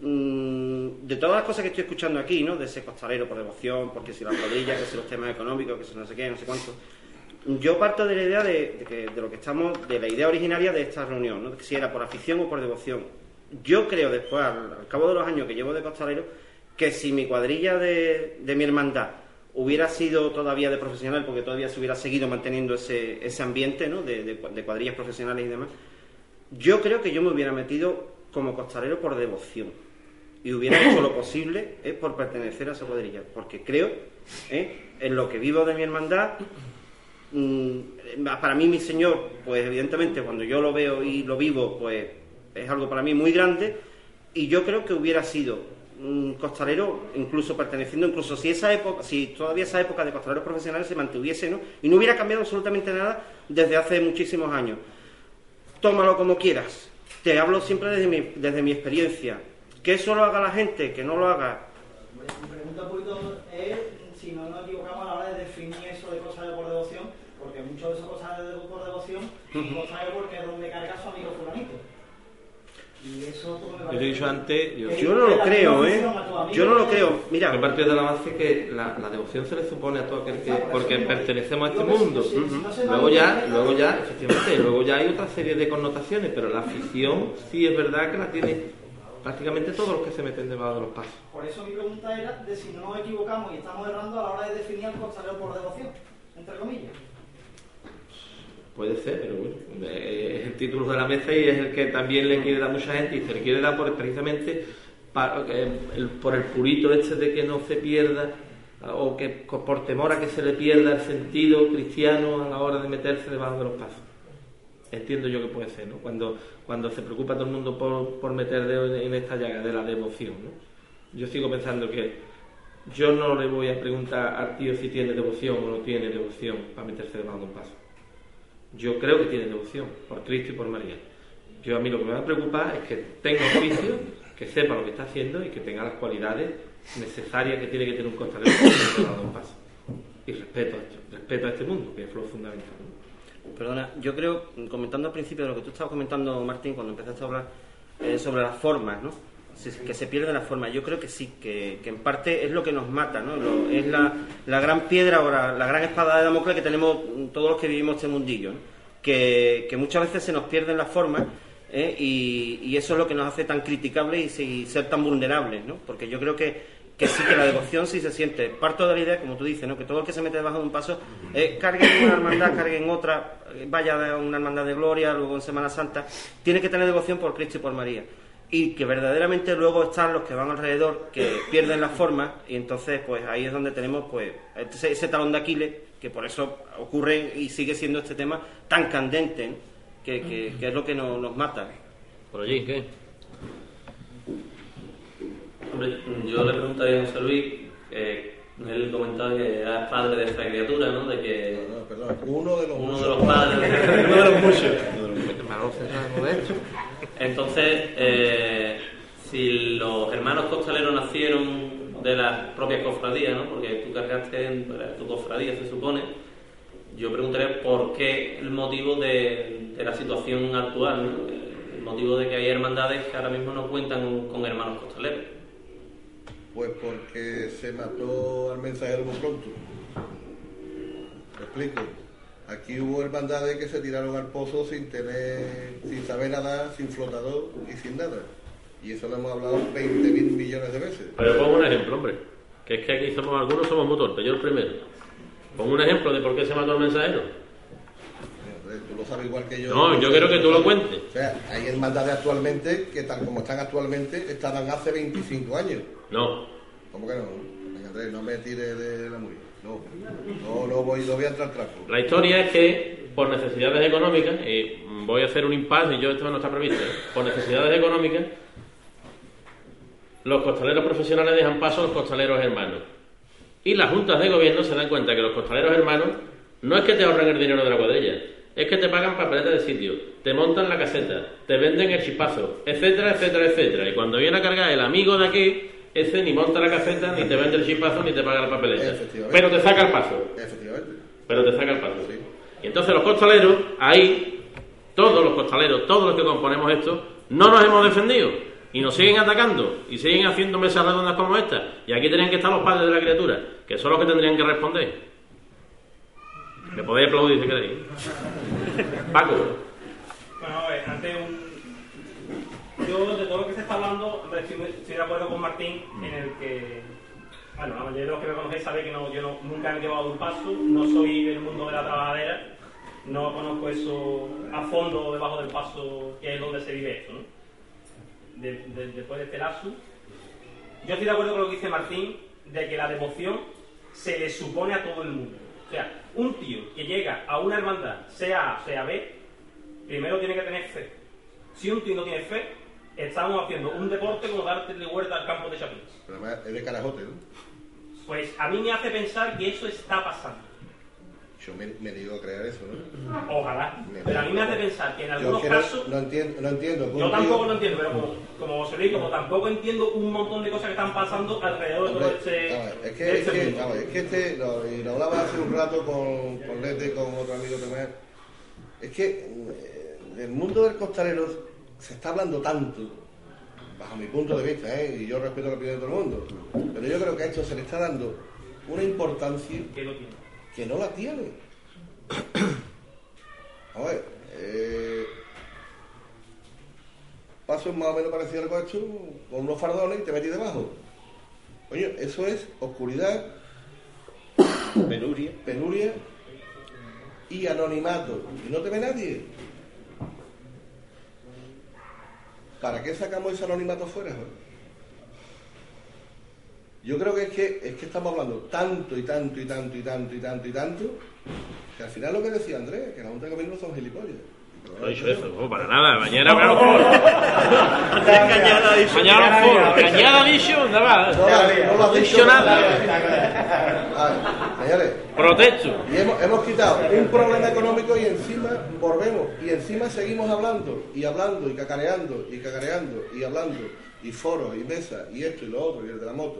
De todas las cosas que estoy escuchando aquí, ¿no? De ese costalero por devoción, porque si la cuadrilla, que si los temas económicos, que si no sé qué, no sé cuánto. Yo parto de la idea de lo que estamos, de la idea originaria de esta reunión, ¿no? Si era por afición o por devoción. Yo creo después, al cabo de los años que llevo de costalero, que si mi cuadrilla de mi hermandad hubiera sido todavía de profesional, porque todavía se hubiera seguido manteniendo ese ambiente, ¿no? de cuadrillas profesionales y demás, yo creo que yo me hubiera metido como costalero por devoción y hubiera hecho lo posible por pertenecer a esa cuadrilla, porque creo en lo que vivo de mi hermandad. Para mí mi señor, pues evidentemente cuando yo lo veo y lo vivo, pues es algo para mí muy grande, y yo creo que hubiera sido un costalero, incluso perteneciendo, incluso si todavía esa época de costaleros profesionales se mantuviese, ¿no? Y no hubiera cambiado absolutamente nada desde hace muchísimos años. Tómalo como quieras. Te hablo siempre desde mi experiencia. Que eso lo haga la gente, que no lo haga. Mi pregunta un poquito es si no nos equivocamos a la hora de definir eso de costalero por devoción, porque muchos de esos costaleros por devoción son costaleros porque es donde carga su amigo fulanito. Y eso, yo te he dicho antes, yo no lo creo, yo no lo creo. Mira, he partido de la base que la devoción se le supone a todo aquel que, porque pertenecemos a este mundo. Luego ya, efectivamente, luego ya hay otra serie de connotaciones, pero la afición sí es verdad que la tiene prácticamente todos los que se meten debajo de los pasos. Por eso mi pregunta era de si no nos equivocamos y estamos errando a la hora de definir el costalero por devoción, entre comillas. Puede ser, pero bueno, es el título de la mesa y es el que también le quiere dar mucha gente, y se le quiere dar precisamente por el purito este de que no se pierda, o que por temor a que se le pierda el sentido cristiano a la hora de meterse debajo de los pasos. Entiendo yo que puede ser, ¿no? Cuando se preocupa todo el mundo por meter dedo en esta llaga de la devoción, ¿no? Yo sigo pensando que yo no le voy a preguntar al tío si tiene devoción o no tiene devoción para meterse debajo de un paso. Yo creo que tiene devoción por Cristo y por María. A mí lo que me va a preocupar es que tenga oficio, que sepa lo que está haciendo y que tenga las cualidades necesarias que tiene que tener un costalero para meterse debajo de un paso. Y respeto a este mundo, que es lo fundamental, ¿no? Perdona, yo creo, comentando al principio de lo que tú estabas comentando, Martín, cuando empezaste a hablar sobre las formas, ¿no? Que se pierden las formas. Yo creo que sí, que en parte es lo que nos mata, ¿no? Es la gran piedra o la gran espada de Damocles que tenemos todos los que vivimos este mundillo, ¿no? Que muchas veces se nos pierden las formas, y eso es lo que nos hace tan criticables y ser tan vulnerables, ¿no? Porque yo creo que sí, que la devoción sí se siente. Parto de la idea, como tú dices, ¿no? Que todo el que se mete debajo de un paso cargue en una hermandad, cargue en otra, vaya a una hermandad de gloria, luego en Semana Santa, tiene que tener devoción por Cristo y por María. Y que verdaderamente luego están los que van alrededor, que pierden las formas, y entonces pues ahí es donde tenemos pues ese talón de Aquiles, que por eso ocurre y sigue siendo este tema tan candente, ¿no? que es lo que nos mata. ¿Por allí qué? Hombre, yo le preguntaría a José Luis, él comentaba que era padre de esta criatura, ¿no? De que perdón, uno de los padres, uno de los muchos. Entonces, si los hermanos costaleros nacieron de las propias cofradías, ¿no? Porque tú cargaste en tu cofradía, se supone. Yo preguntaría por qué el motivo de la situación actual, ¿no? El motivo de que hay hermandades que ahora mismo no cuentan con hermanos costaleros. Pues porque se mató al mensajero muy pronto. ¿Me explico? Aquí hubo hermandades que se tiraron al pozo sin saber nadar, sin flotador y sin nada. Y eso lo hemos hablado 20.000 millones de veces. Pero pongo un ejemplo, hombre. Que es que aquí algunos somos muy torpes, yo el primero. Pongo un ejemplo de por qué se mató al mensajero. Tú lo sabes igual que yo. No, yo quiero que tú lo cuentes. O sea, hay hermandades actualmente que tal como están actualmente estaban hace 25 años. No. ¿Cómo que no? Venga, Andrés, no me tires de la muy. No voy a entrar trapo. La historia es que por necesidades económicas, voy a hacer un impasse y esto no está previsto, por necesidades económicas, los costaleros profesionales dejan paso a los costaleros hermanos. Y las juntas de gobierno se dan cuenta que los costaleros hermanos no es que te ahorren el dinero de la cuadrilla, es que te pagan papeletas de sitio, te montan la caseta, te venden el chispazo, etcétera, etcétera, etcétera. Y cuando viene a cargar el amigo de aquí, ese ni monta la caseta, ni te vende el chispazo, ni te paga la papeleta. Pero te saca el paso. Efectivamente. Pero te saca el paso. Sí. Y entonces los costaleros, ahí, todos los costaleros, todos los que componemos esto, no nos hemos defendido. Y nos siguen atacando, y siguen haciendo mesas redondas como esta. Y aquí tenían que estar los padres de la criatura, que son los que tendrían que responder. Me podéis aplaudir si queréis. Paco. Bueno, a ver, yo de todo lo que se está hablando, estoy de acuerdo con Martín en el que, bueno, la mayoría de los que me conocéis sabe que yo nunca me he llevado un paso, no soy del mundo de la trabajadera, no conozco eso a fondo debajo del paso, que es donde se vive esto, ¿no? Después de este lapsus, yo estoy de acuerdo con lo que dice Martín, de que la devoción se le supone a todo el mundo. O sea, un tío que llega a una hermandad, sea A, sea B, primero tiene que tener fe. Si un tío no tiene fe, estamos haciendo un deporte como darle vuelta al campo de Chapins. Pero además es de carajote, ¿no? Pues a mí me hace pensar que eso está pasando. Yo me digo a creer eso, ¿no? Ojalá. Pero a mí me hace pensar que en algunos casos... No entiendo. Yo tampoco lo entiendo, pero como José Luis, como tampoco entiendo un montón de cosas que están pasando alrededor de todo este... lo hablaba hace un rato con Lete, con otro amigo también. Es que el mundo del costalero se está hablando tanto, bajo mi punto de vista, y yo respeto la opinión de todo el mundo, pero yo creo que a esto se le está dando una importancia que no la tiene. A ver, pasos más o menos parecidos al coche, con unos fardones y te metí debajo. Coño, eso es oscuridad, penuria y anonimato. Y no te ve nadie. ¿Para qué sacamos ese anonimato fuera? Yo creo que es que estamos hablando tanto, que al final lo que decía Andrés, que la Junta de Gobierno son gilipollas. No he dicho eso, no, para nada. Mañana habrá los foros. Mañana los foros. Cañada ha dicho, nada. No lo has dicho nada. Señores, protesto. Y hemos quitado un problema económico y encima volvemos. Y encima seguimos hablando, y cacareando, y hablando. Y foros, y mesas, y esto y lo otro, y el de la moto.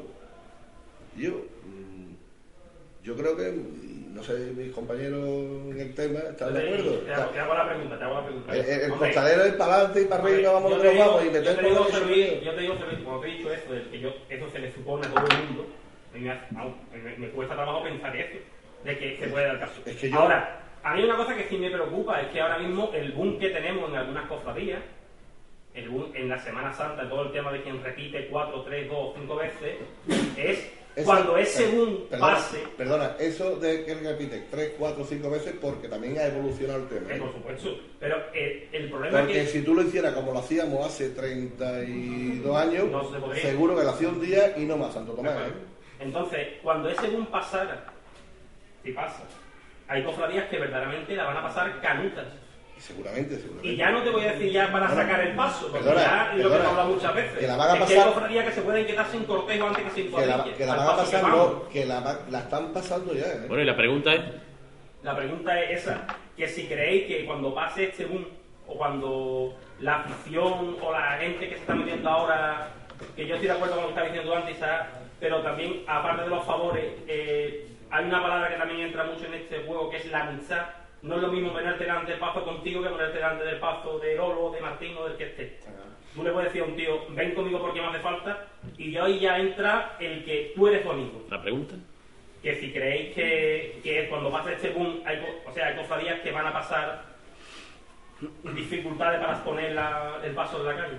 Yo creo que, no sé, mis compañeros en el tema están de acuerdo. Te hago la pregunta. El costalero es para adelante y para arriba, vamos que nos vamos, y meter por yo te digo, cuando te he dicho eso, que eso se le supone a todo el mundo, me cuesta trabajo pensar eso, de que se puede dar caso. Ahora, a mí una cosa que sí me preocupa es que ahora mismo el boom que tenemos en algunas cofradías, el boom en la Semana Santa, todo el tema de quien repite 4, 3, 2, 5 veces, es cuando ese boom pase... Perdona, eso de que repite 3, 4, 5 veces porque también ha evolucionado el tema. Por supuesto, pero el problema porque es que... si tú lo hicieras como lo hacíamos hace 32 años, no se podría. Seguro que lo hacía un día y no más, Santo Tomás. Entonces, cuando ese boom pasara, si pasa, hay cofradías que verdaderamente la van a pasar canutas. Seguramente. Y ya no te voy a decir ya para sacar el paso, porque ya es lo que hemos hablado muchas veces. Que la van a pasar, es que hay cofradías que se pueden quedar sin cortejo antes que sin cuadrilla. Que la van a pasar, no, que la están pasando ya. Bueno, y la pregunta es... La pregunta es esa, que si creéis que cuando pase este boom, o cuando la afición o la gente que se está metiendo ahora, que yo estoy de acuerdo con lo que estaba diciendo antes, pero también, aparte de los favores, hay una palabra que también entra mucho en este juego, que es la amistad. No es lo mismo ponerte delante del paso contigo que ponerte delante del paso de Lolo, de Martín o del que esté. Tú le puedes decir a un tío, ven conmigo porque me hace falta, y ahí ya entra el que tú eres tu amigo. ¿La pregunta? Que si creéis que cuando pase este boom, hay cofradías que van a pasar dificultades para poner el paso de la calle.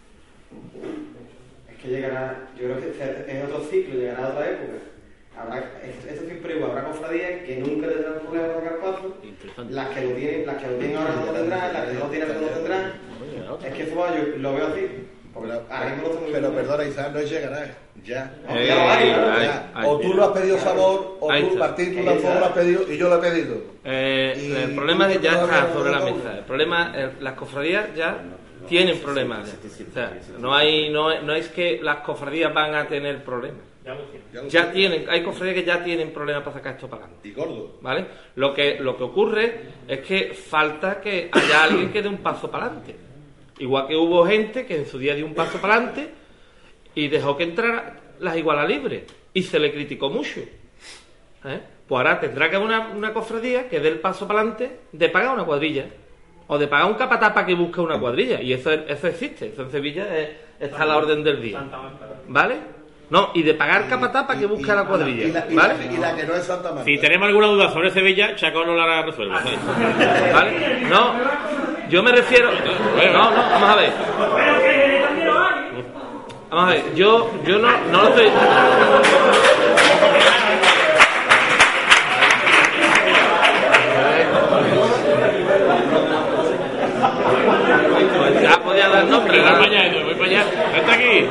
Es que llegará, yo creo que es otro ciclo, llegará a otra época. Esto siempre igual, habrá cofradías que nunca le tendrán problema de sacar paso, las que lo tienen ahora no lo tendrán, las que no lo tienen no lo tendrán. Es que eso yo lo veo así. Pero perdona, Isaac, no es llegará, ya. O tú lo has pedido favor, o tú, Martín, tú tampoco lo has pedido y yo lo he pedido. El problema es que ya está sobre la mesa. El problema, las cofradías ya tienen problemas. O sea, no es que las cofradías van a tener problemas. Ya tienen, hay cofradías que ya tienen problemas para sacar esto para adelante. Y gordo. ¿Vale? Lo que ocurre es que falta que haya alguien que dé un paso para adelante. Igual que hubo gente que en su día dio un paso para adelante y dejó que entrara las igualas libres. Y se le criticó mucho. Pues ahora tendrá que haber una cofradía que dé el paso para adelante de pagar una cuadrilla. O de pagar un capataz para que busque una cuadrilla. Y eso existe. Eso en Sevilla está a la orden del día. ¿Vale? No, y de pagar capataz para que busque a la cuadrilla. ¿Vale? Y la que no es Santa Marta. Si tenemos alguna duda sobre Sevilla, Chacón no la resuelve. ¿Vale? No, yo me refiero... No, vamos a ver. Vamos a ver, yo no lo estoy... Pues ya podía dar nombre. Voy para allá. Está aquí.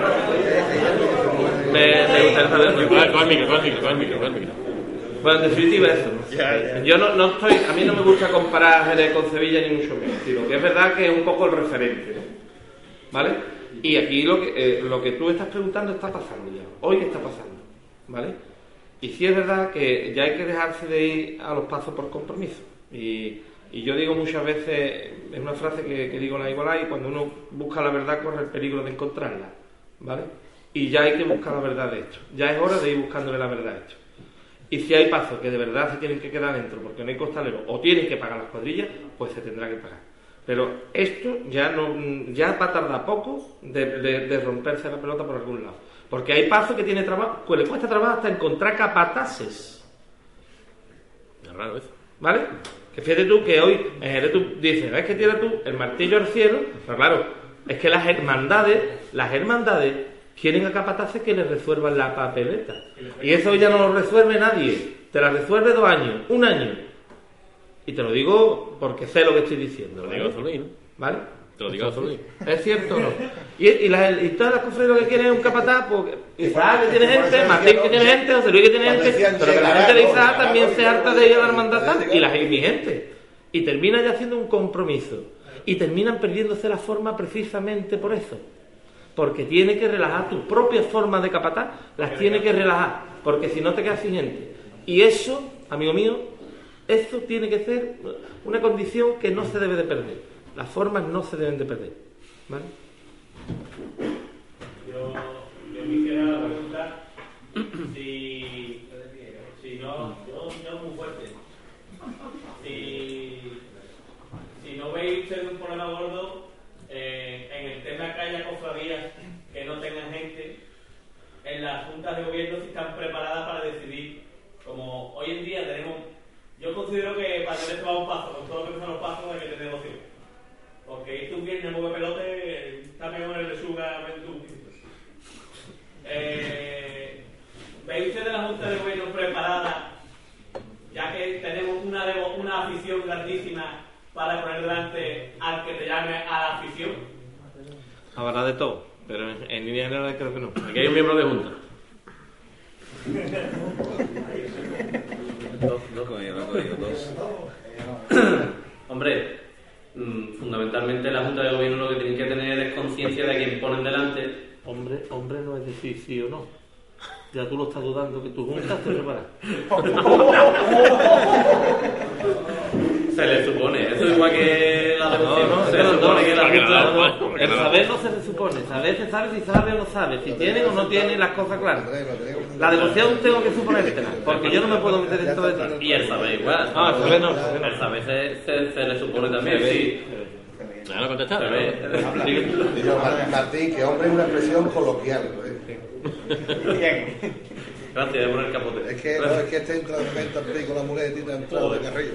Me gustaría saber... Con el micro. Bueno, en definitiva eso. Yo no estoy... A mí no me gusta comparar Jerez con Sevilla ni mucho menos, sino que es verdad que es un poco el referente, ¿no? ¿Vale? Y aquí lo que tú estás preguntando está pasando ya. Hoy está pasando, ¿vale? Y sí es verdad que ya hay que dejarse de ir a los pasos por compromiso. Y yo digo muchas veces, es una frase que digo en la igualdad, y cuando uno busca la verdad corre el peligro de encontrarla, ¿vale? Y ya hay que buscar la verdad de esto. Ya es hora de ir buscándole la verdad de esto. Y si hay pasos que de verdad se tienen que quedar dentro porque no hay costalero o tienen que pagar las cuadrillas, pues se tendrá que pagar. Pero esto ya va a tardar poco de romperse la pelota por algún lado. Porque hay pasos que tiene trabajo, pues le cuesta trabajo hasta encontrar capataces. Es raro eso. ¿Vale? Que fíjate tú que hoy en Jerez tú dices, ¿ves que tienes tú el martillo al cielo? Pero claro, es que las hermandades quieren a capataces que les resuelvan la papeleta. Y eso ya no lo resuelve nadie. Te la resuelve 2 años, 1 año. Y te lo digo porque sé lo que estoy diciendo. Lo digo, ¿vale? Te lo digo, Luis. ¿Es cierto o no? Y todas las cofradías lo que quieren es un capataz, porque Isaac que tiene gente, Martín que tiene gente, José Luis que tiene gente, pero que la gente de Isaac también se harta de ir a la hermandad tal, y mi gente. Y termina ya haciendo un compromiso. Y terminan perdiéndose la forma precisamente por eso. Porque tiene que relajar tu propia forma de capataz, las tiene que relajar, porque si no te quedas sin gente. Y eso, amigo mío, eso tiene que ser una condición que no se debe de perder. Las formas no se deben de perder, ¿vale? Yo quisiera preguntar si no, yo muy fuerte. Si no veis ustedes un problema gordo en el tema que haya cofradías que no tengan gente, en las juntas de gobierno si están preparadas para decidir, como hoy en día tenemos, yo considero que para tener esto va un paso, con todo lo que son los pasos hay que tener devoción. Porque irte un viernes mueve pelote, está mejor el lechuga, ¿veis ustedes la Junta de Gobierno preparada, ya que tenemos una afición grandísima para poner delante al que te llame a la afición? Habrá de todo, pero en línea general creo que no. Aquí hay un miembro de Junta. Dos. Hombre, fundamentalmente la Junta de Gobierno lo que tienen que tener es conciencia de quien ponen delante. Hombre no es decir sí o no. Ya tú lo estás dudando que tu Junta esté preparada. Se le supone, eso es igual que la devoción. No, se le supone que la Junta... El saber no se le supone, saber se sabe si sabe o no sabe, si tiene o no tiene las cosas claras. La devoción tengo que suponértela, porque yo no me puedo meter dentro de ti. Y el saber igual. Ah, el saber no. El saber se le supone también, sí. Claro, contestar. Martín, que hombre es una expresión coloquial, ¿no? Gracias, voy a poner el capote. Es que este entra de momento al con la muletita en todo de carrillo.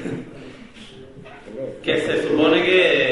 Que se supone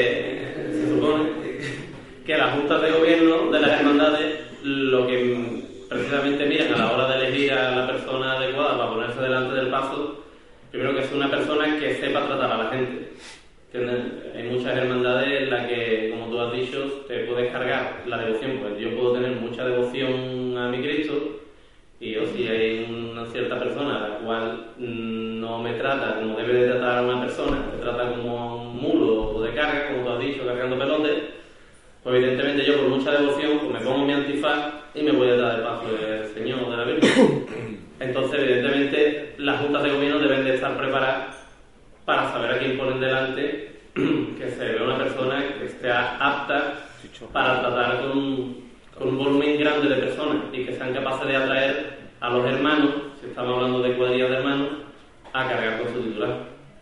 que las juntas de gobierno de las hermandades lo que precisamente miran a la hora de elegir a la persona adecuada para ponerse delante del paso, primero que es una persona que sepa tratar a la gente. Hay muchas hermandades en las que, como tú has dicho, te puedes cargar la devoción. Pues yo puedo tener mucha devoción a mi Cristo, y yo, si hay una cierta persona a la cual no me trata como debe de tratar a una persona, me trata como un mulo o de carga, como tú has dicho, cargando pelotes, pues evidentemente yo por mucha devoción pues me pongo mi antifaz y me voy detrás del paso del Señor de la Virgen. Entonces, evidentemente, las juntas de gobierno deben de estar preparadas para saber a quién ponen delante, que se vea una persona que esté apta para tratar con un volumen grande de personas y que sean capaces de atraer a los hermanos, si estamos hablando de cuadrillas de hermanos, a cargar con su titular.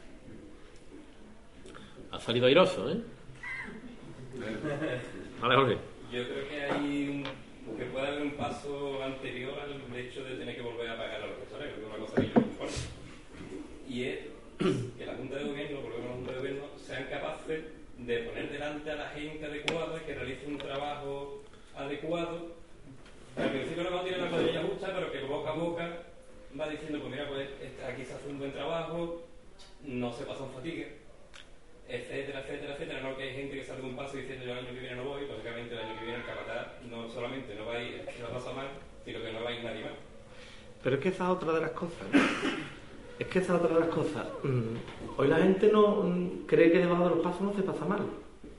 Ha salido airoso, ¿eh? Vale, Jorge. Yo creo que puede haber un paso anterior al hecho de tener que volver a pagar a los profesores, que es una cosa que yo comparto. Y es que la Junta de Gobierno, por lo menos la Junta de Gobierno, sean capaces de poner delante a la gente adecuada, que realice un trabajo adecuado. Al principio no tiene una cuadrilla justa, pero que boca a boca va diciendo, pues mira, pues aquí se hace un buen trabajo, no se pasan fatiga, etcétera, etcétera, etcétera. No que hay gente que sale de un paso diciendo yo el año que viene no voy, lógicamente el año que viene el capataz no solamente no va a ir, que lo pasa mal, sino que no va a ir nadie más. Pero es que esa es otra de las cosas, ¿no? Es que esa es otra de las cosas. Hoy la gente no cree que debajo de los pasos no se pasa mal.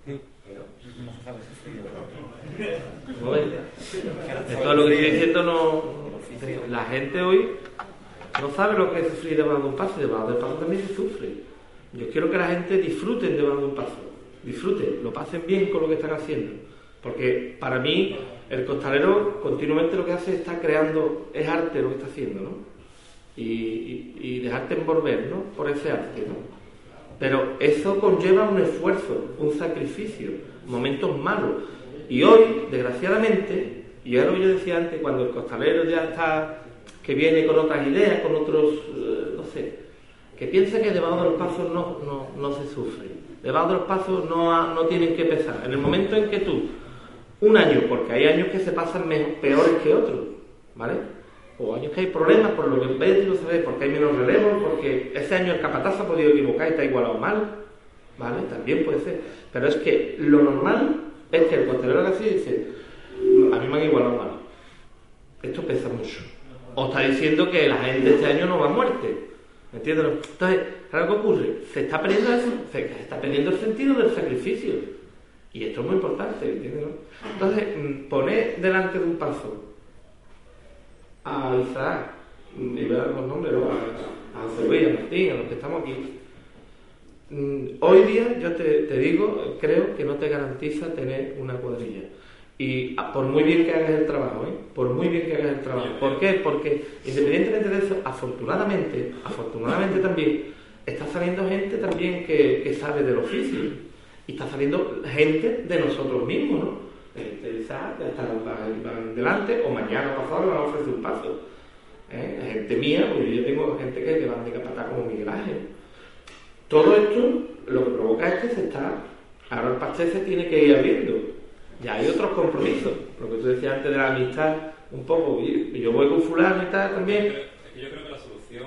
¿No ves? Esto es lo que estoy diciendo, no. La gente hoy no sabe lo que es sufrir debajo de un paso, y debajo del paso también se sufre. Yo quiero que la gente disfruten debajo de un paso, disfruten, lo pasen bien con lo que están haciendo, porque para mí el costalero continuamente lo que hace es estar creando, es arte lo que está haciendo, ¿no? Y dejarte envolver, ¿no? Por ese arte, ¿no? Pero eso conlleva un esfuerzo, un sacrificio, momentos malos. Y hoy, desgraciadamente, y es lo que yo decía antes, cuando el costalero ya está, que viene con otras ideas, con otros, no sé, que piensa que debajo de los pasos no se sufre. Debajo de los pasos no tienen que pesar. En el momento en que tú, un año, porque hay años que se pasan peores que otros, ¿vale? O años que hay problemas por lo que ves y no se ve, porque hay menos relevo, porque ese año el capataz ha podido equivocar y está igualado mal. ¿vale? También puede ser. Pero es que lo normal es que el costalero que así dice, a mí me han igualado mal. Esto pesa mucho. O está diciendo que la gente este año no va a muerte. ¿Me entiendes? Entonces, ¿qué ocurre? Se está perdiendo el sentido del sacrificio. Y esto es muy importante, ¿entiendes? Entonces, poner delante de un paso a Isaac, y voy a dar los nombres, ¿no? A José Luis, a Martín, a los que estamos aquí. Hoy día, yo te digo, creo que no te garantiza tener una cuadrilla. Y por muy bien que hagas el trabajo, por muy bien que hagas el trabajo. ¿Por qué? Porque independientemente de eso, afortunadamente también, está saliendo gente también que sabe del oficio. Y está saliendo gente de nosotros mismos, ¿no? Gente sabe, hasta van delante, o mañana pasado le van a ofrecer un paso. Gente mía, porque yo tengo gente que van de capataz como Miguel Ángel. Todo esto lo que provoca es que ahora el pastel se tiene que ir abriendo. Ya hay otros compromisos, lo que tú decías antes de la amistad, un poco, y yo voy con fulano y tal también. Es que yo creo que la solución,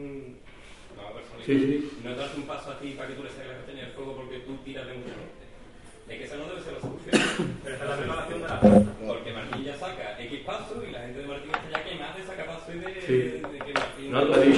no es darte un paso a ti para que tú le saques la castaña del fuego porque tú tiras de mucha gente. Es que esa no debe ser la solución. Pero esa es la preparación de la cosa. Porque Martín ya saca X pasos y la gente de Martín está ya quemada de saca pasos y de que Martín... No, yo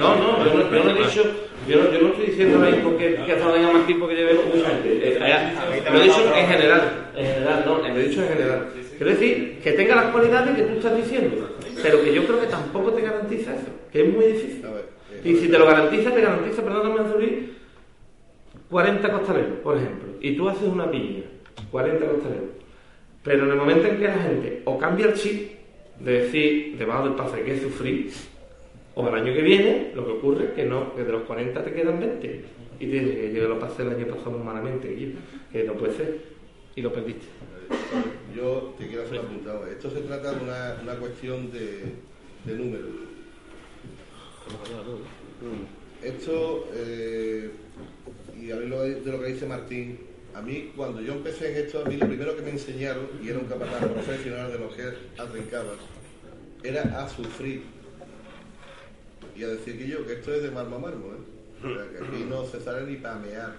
no estoy diciendo ahora mismo que salga Martín porque lleve mucha gente. Lo he dicho en general, lo he dicho en general. Quiero decir, que tenga las cualidades que tú estás diciendo, pero que yo creo que tampoco te garantiza eso, que es muy difícil. Y si te lo garantiza, perdóname, Anzulí, 40 costaleros, por ejemplo, y tú haces una piña, 40 costaleros. Pero en el momento en que la gente o cambia el chip de decir, debajo del paso hay que sufrir, o el año que viene, lo que ocurre es que no, que de los 40 te quedan 20. Y te dices que yo lo pasé el año pasado muy malamente, que no puede ser, y lo perdiste. Yo te quiero hacer un apuntado. Esto se trata de una cuestión de números. Esto, y a mí de lo que dice Martín, a mí cuando yo empecé en esto, a mí lo primero que me enseñaron, y era un capataz profesional de los que atrincaba, era a sufrir y a decir que esto es de mármol a mármol, o sea, que aquí no se sale ni pamear.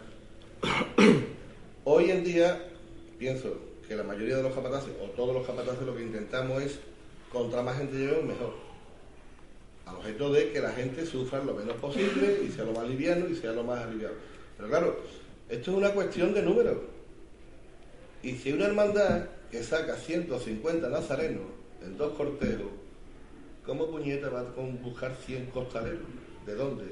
Hoy en día pienso que la mayoría de los capataces, o todos los capataces, lo que intentamos es, contra más gente llevemos mejor, al objeto de que la gente sufra lo menos posible y sea lo más liviano y sea lo más aliviado. Pero claro, esto es una cuestión de números. Y si hay una hermandad que saca 150 nazarenos en 2 cortejos, ¿cómo puñeta va a buscar 100 costaleros? ¿De dónde?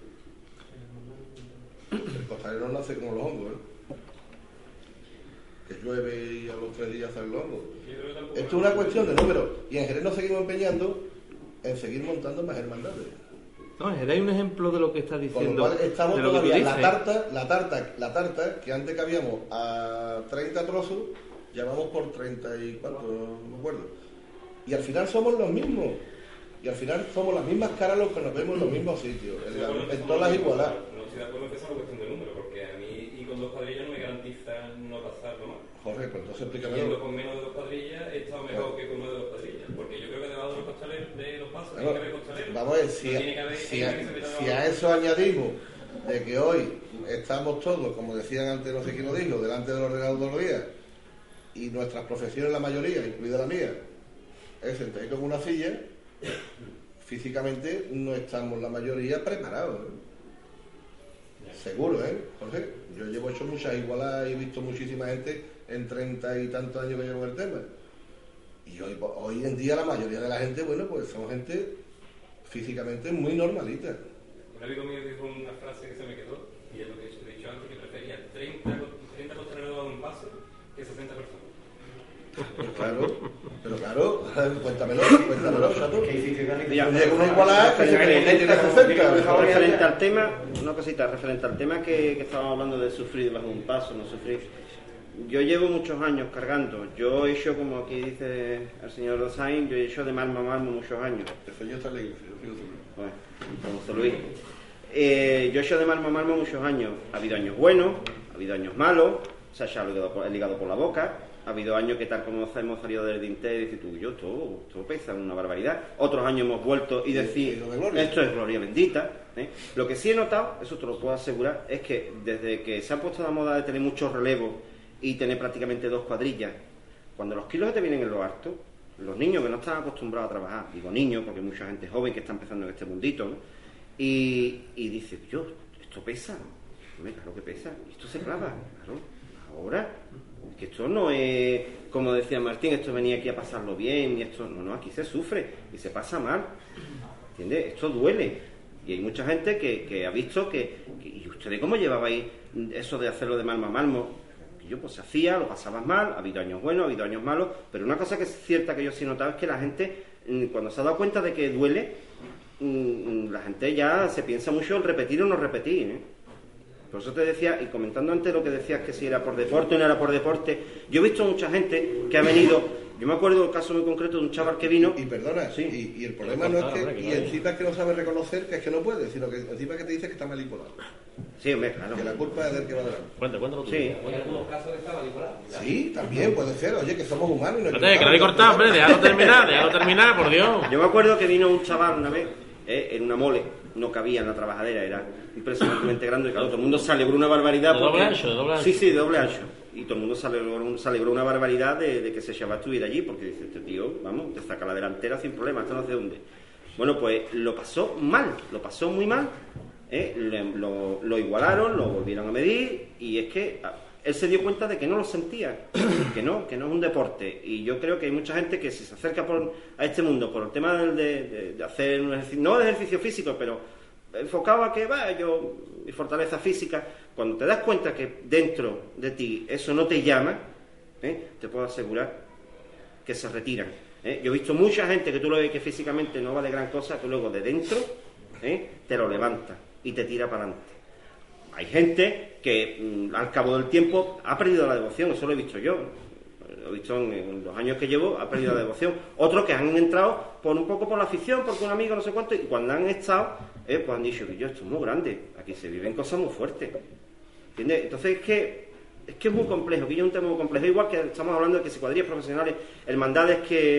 El costalero no nace como los hongos, que llueve y a los 3 días salen los hongos. Esto es una cuestión de números. Y en Jerez nos seguimos empeñando en seguir montando más hermandades. No, en Jerez hay un ejemplo de lo que está diciendo. Con lo cual estamos todavía la tarta que antes cabíamos a 30 trozos, ya vamos por 30 y cuánto, no me acuerdo. Y al final somos los mismos. Y al final somos las mismas caras los que nos vemos en los mismos sitios, en todas las igualdades. No estoy de acuerdo en que sea una cuestión de número, porque a mí y con 2 cuadrillas no me garantiza no pasarlo más. Jorge, pues entonces explícame. Yendo con menos de 2 cuadrillas he estado mejor que con 9 de 2 cuadrillas, porque yo creo que debajo de los costaleros, de los pasos, tiene que haber costaleros. Vamos a ver, si a eso añadimos de que hoy estamos todos, como decían antes, no sé quién lo dijo, delante del ordenador todos los días, y nuestras profesiones, la mayoría, incluida la mía, es sentadito en una silla, físicamente no estamos la mayoría preparados. Seguro, Jorge. Yo llevo hecho muchas igualadas y he visto muchísima gente en 30 y tantos años que llevo en el tema. Y hoy en día la mayoría de la gente, bueno, pues son gente físicamente muy normalita. Un amigo mío dijo una frase que se me quedó, y es lo que he dicho antes, que prefería 30 costaleros a un paso que 60 personas. Pero claro, cuéntamelo, chato. ¿Qué hiciste, una igualada que se tiene 60. Referente al tema, una cosita, referente al tema que estábamos hablando de sufrir debajo de un paso, no sufrir. Yo llevo muchos años cargando. Yo he hecho, como aquí dice el señor Rosain, yo he hecho de mármol a mármol muchos años. El señor está leyendo, bueno, como José Luis. Yo he hecho de mármol a mármol muchos años. Ha habido años buenos, ha habido años malos, se ha echado el hígado por la boca. Ha habido años que tal como hemos salido del dintel y dices tú, esto pesa una barbaridad. Otros años hemos vuelto y decir, esto es gloria bendita. Lo que sí he notado, eso te lo puedo asegurar, es que desde que se ha puesto la moda de tener muchos relevos y tener prácticamente 2 cuadrillas, cuando los kilos te vienen en lo harto, los niños que no están acostumbrados a trabajar, digo niños porque hay mucha gente joven que está empezando en este mundito, ¿no? Y dices, esto pesa, claro que pesa, y esto se clava, claro, ahora, que esto no es, como decía Martín, esto venía aquí a pasarlo bien, y esto, no, aquí se sufre y se pasa mal, ¿entiendes? Esto duele. Y hay mucha gente que ha visto ¿y ustedes cómo llevabais eso de hacerlo de malmo a malmo? Que yo pues se hacía, lo pasabas mal, ha habido años buenos, ha habido años malos, pero una cosa que es cierta que yo sí he notado es que la gente, cuando se ha dado cuenta de que duele, la gente ya se piensa mucho en repetir o no repetir, ¿eh? Por eso te decía, y comentando antes lo que decías que si era por deporte o no era por deporte, yo he visto mucha gente que ha venido, yo me acuerdo del caso muy concreto de un chaval que vino... Y perdona, sí. y el problema no es que, y encima es que no sabe reconocer que es que no puede, sino que encima que te dice que está manipulado. Sí, hombre, claro. Que la culpa es del que va adelante. Cuéntalo tú. Sí. En algunos casos está manipulado. Sí, también puede ser, oye, que somos humanos y no... Que la he cortado, hombre, déjalo terminar, por Dios. Yo me acuerdo que vino un chaval una vez, en una mole, no cabía en la trabajadera, era impresionantemente grande, y claro, todo el mundo se alegró una barbaridad. ¿De doble ancho? Sí, de doble ancho. Y todo el mundo se alegró una barbaridad de que ese chaval estuviera allí, porque dice, este tío, vamos, te saca la delantera sin problema, esto no sé dónde. Bueno, pues lo pasó mal, lo pasó muy mal, lo igualaron, lo volvieron a medir, y es que él se dio cuenta de que no lo sentía, que no es un deporte. Y yo creo que hay mucha gente que si se acerca a este mundo por el tema de hacer un ejercicio, no de ejercicio físico, pero enfocado a que mi fortaleza física, cuando te das cuenta que dentro de ti eso no te llama, te puedo asegurar que se retiran. Yo he visto mucha gente que tú lo ves que físicamente no va de gran cosa, que luego de dentro te lo levanta y te tira para adelante. Hay gente que al cabo del tiempo ha perdido la devoción, eso lo he visto yo. Lo he visto en los años que llevo, ha perdido la devoción. Otros que han entrado un poco por la afición, porque un amigo no sé cuánto, y cuando han estado, pues han dicho que esto es muy grande, aquí se viven cosas muy fuertes. ¿Entiendes? Entonces es que es muy complejo, que es un tema muy complejo. Igual que estamos hablando de que si cuadrillas profesionales, hermandades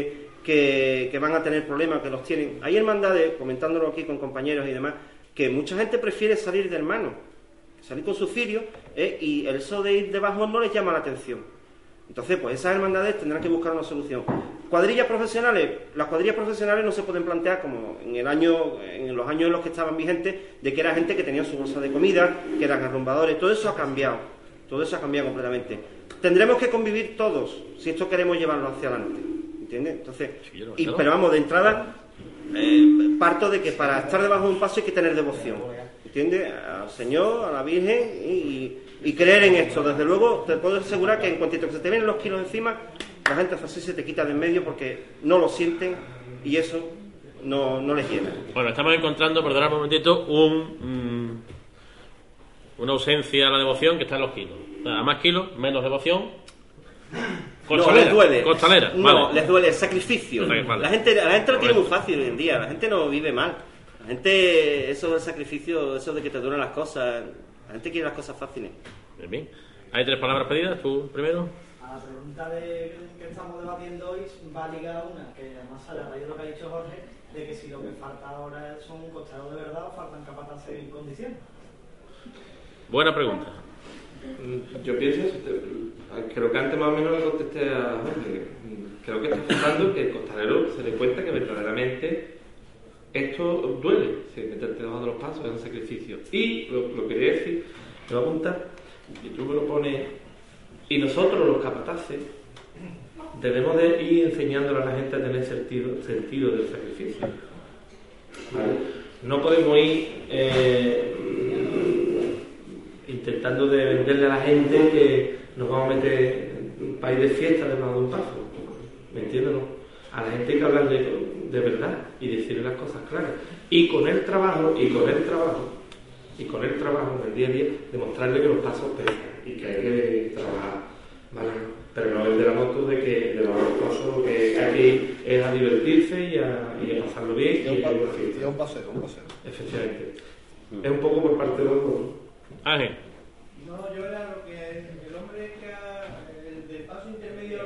que van a tener problemas, que los tienen. Hay hermandades, comentándolo aquí con compañeros y demás, que mucha gente prefiere salir de hermano, salir con su cirio, y eso de ir debajo no les llama la atención. Entonces, pues esas hermandades tendrán que buscar una solución. Cuadrillas profesionales, las cuadrillas profesionales no se pueden plantear como en los años en los que estaban vigentes, de que era gente que tenía su bolsa de comida, que eran arrumbadores. Todo eso ha cambiado completamente. Tendremos que convivir todos si esto queremos llevarlo hacia adelante, ¿entiendes? Entonces, pero vamos, de entrada parto de que para estar debajo de un paso hay que tener devoción, ¿entiendes? Al Señor, a la Virgen y creer en esto. Desde luego te puedo asegurar que en cuantito que se te vienen los kilos encima, la gente así se te quita de en medio porque no lo sienten y eso no les llena. Bueno, estamos encontrando, perdonad un momentito, una ausencia a la devoción que está en los kilos. O sea, a más kilos, menos devoción. No, les duele. Costalera, no, vale. Les duele el sacrificio. Vale. La gente lo tiene muy fácil hoy en día. La gente no vive mal. La gente, eso del sacrificio, eso de que te duelen las cosas, la gente quiere las cosas fáciles. Bien. Hay 3 palabras pedidas, tú primero. A la pregunta que estamos debatiendo hoy va ligada a una, que además sale a raíz de lo que ha dicho Jorge, de que si lo que falta ahora son costaleros de verdad o faltan capataces en condiciones. Buena pregunta. Yo pienso, creo que antes más o menos le contesté a Jorge. Creo que está faltando que el costalero se dé cuenta que verdaderamente esto duele, meterte debajo de los pasos es un sacrificio. Y lo quería decir, me voy a apuntar, y tú me lo pones, y nosotros los capataces debemos de ir enseñándole a la gente a tener sentido del sacrificio. ¿Vale? No podemos ir intentando de venderle a la gente que nos vamos a meter en un país de fiesta debajo de un paso. ¿Me entiendes? No? A la gente hay que hablar de verdad y decirle las cosas claras. Y con el trabajo, en el día a día, demostrarle que los pasos pesan y que hay que trabajar, ¿vale? Pero no vender la moto de que debajo de los pasos lo que hay que ir es a divertirse y a pasarlo bien. Y a un paseo. Efectivamente. Es un poco por parte de los dos. Ángel. No, yo era lo que el hombre del paso intermedio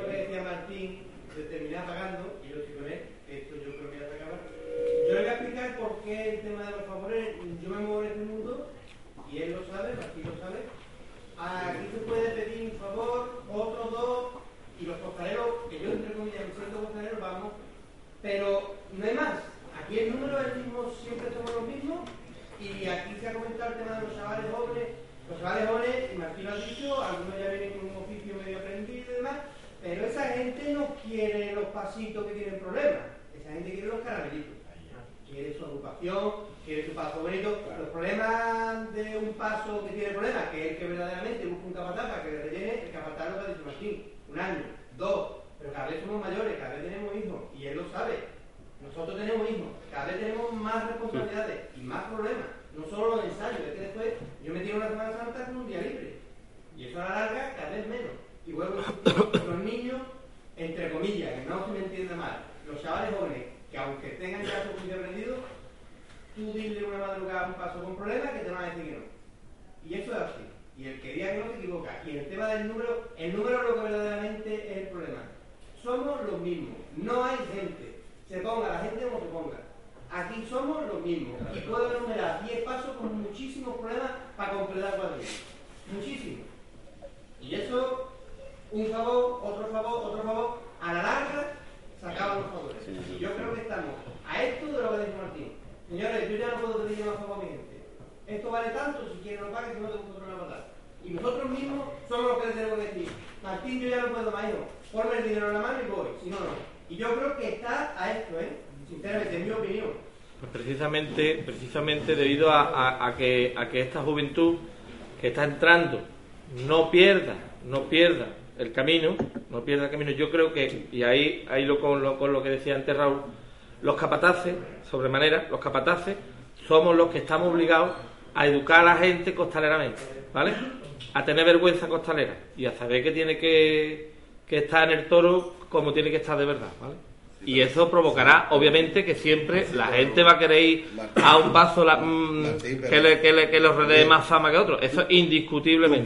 que el tema de los favores, yo me muevo en este mundo, y él lo sabe, Martín lo sabe. Aquí se puede pedir un favor, otros dos, y los costaleros, que yo entre comillas me siento costalero, vamos, pero no hay más. Aquí el número es el mismo, siempre somos los mismos, y aquí se ha comentado el tema de los chavales jóvenes. Los chavales jóvenes, y Martín lo ha dicho, algunos ya vienen con un oficio medio aprendido y demás, pero esa gente no quiere los pasitos que tienen problemas, esa gente quiere los caramelitos, quiere su agrupación, quiere su paso bonito. Los problemas de un paso que tiene problemas, que es el que verdaderamente busca un capataz para que le rellene, el capataz lo que ha dicho Martín, 1 año, 2, pero cada vez somos mayores, cada vez tenemos hijos, y él lo sabe. Nosotros tenemos hijos, cada vez tenemos más responsabilidades y más problemas, no solo los ensayos, es que después yo me tiro una Semana Santa con un día libre, y eso a la larga cada vez menos. Y vuelvo a insistir, los niños, entre comillas, que no se me entienda mal, los chavales jóvenes, que aunque tengan ya su oficio aprendido, tú dile una madrugada un paso con problemas que te van a decir que no. Y eso es así. Y el que diga que no se equivoca. Y el tema del número, el número es lo que verdaderamente es el problema. Somos los mismos, no hay gente. Se ponga la gente como se ponga. Aquí somos los mismos. Y puedo enumerar 10 pasos con muchísimos problemas para completar cuadrillas. Muchísimos. Y eso, un favor, otro favor, otro favor, a la larga se acaban los favores. Y yo creo que estamos a esto de lo que dice Martín. Señores, yo ya no puedo pedir más favor a mi gente. Esto vale tanto, si quieren lo paguen, si no tengo control de la maldad. Y nosotros mismos somos los que les tenemos que decir, Martín, yo ya no puedo más, hijo. Ponme el dinero en la mano y voy, si no, no. Y yo creo que está a esto, sinceramente, en mi opinión. Pues precisamente debido a que esta juventud que está entrando no pierda el camino, yo creo que, y ahí con lo que decía antes Raúl, los capataces, sobremanera, los capataces somos los que estamos obligados a educar a la gente costaleramente, ¿vale? A tener vergüenza costalera y a saber que tiene que estar en el toro como tiene que estar de verdad, ¿vale? Y eso provocará, obviamente, que siempre la gente va a querer ir a un paso que los rodee más fama que otros. Eso es indiscutiblemente.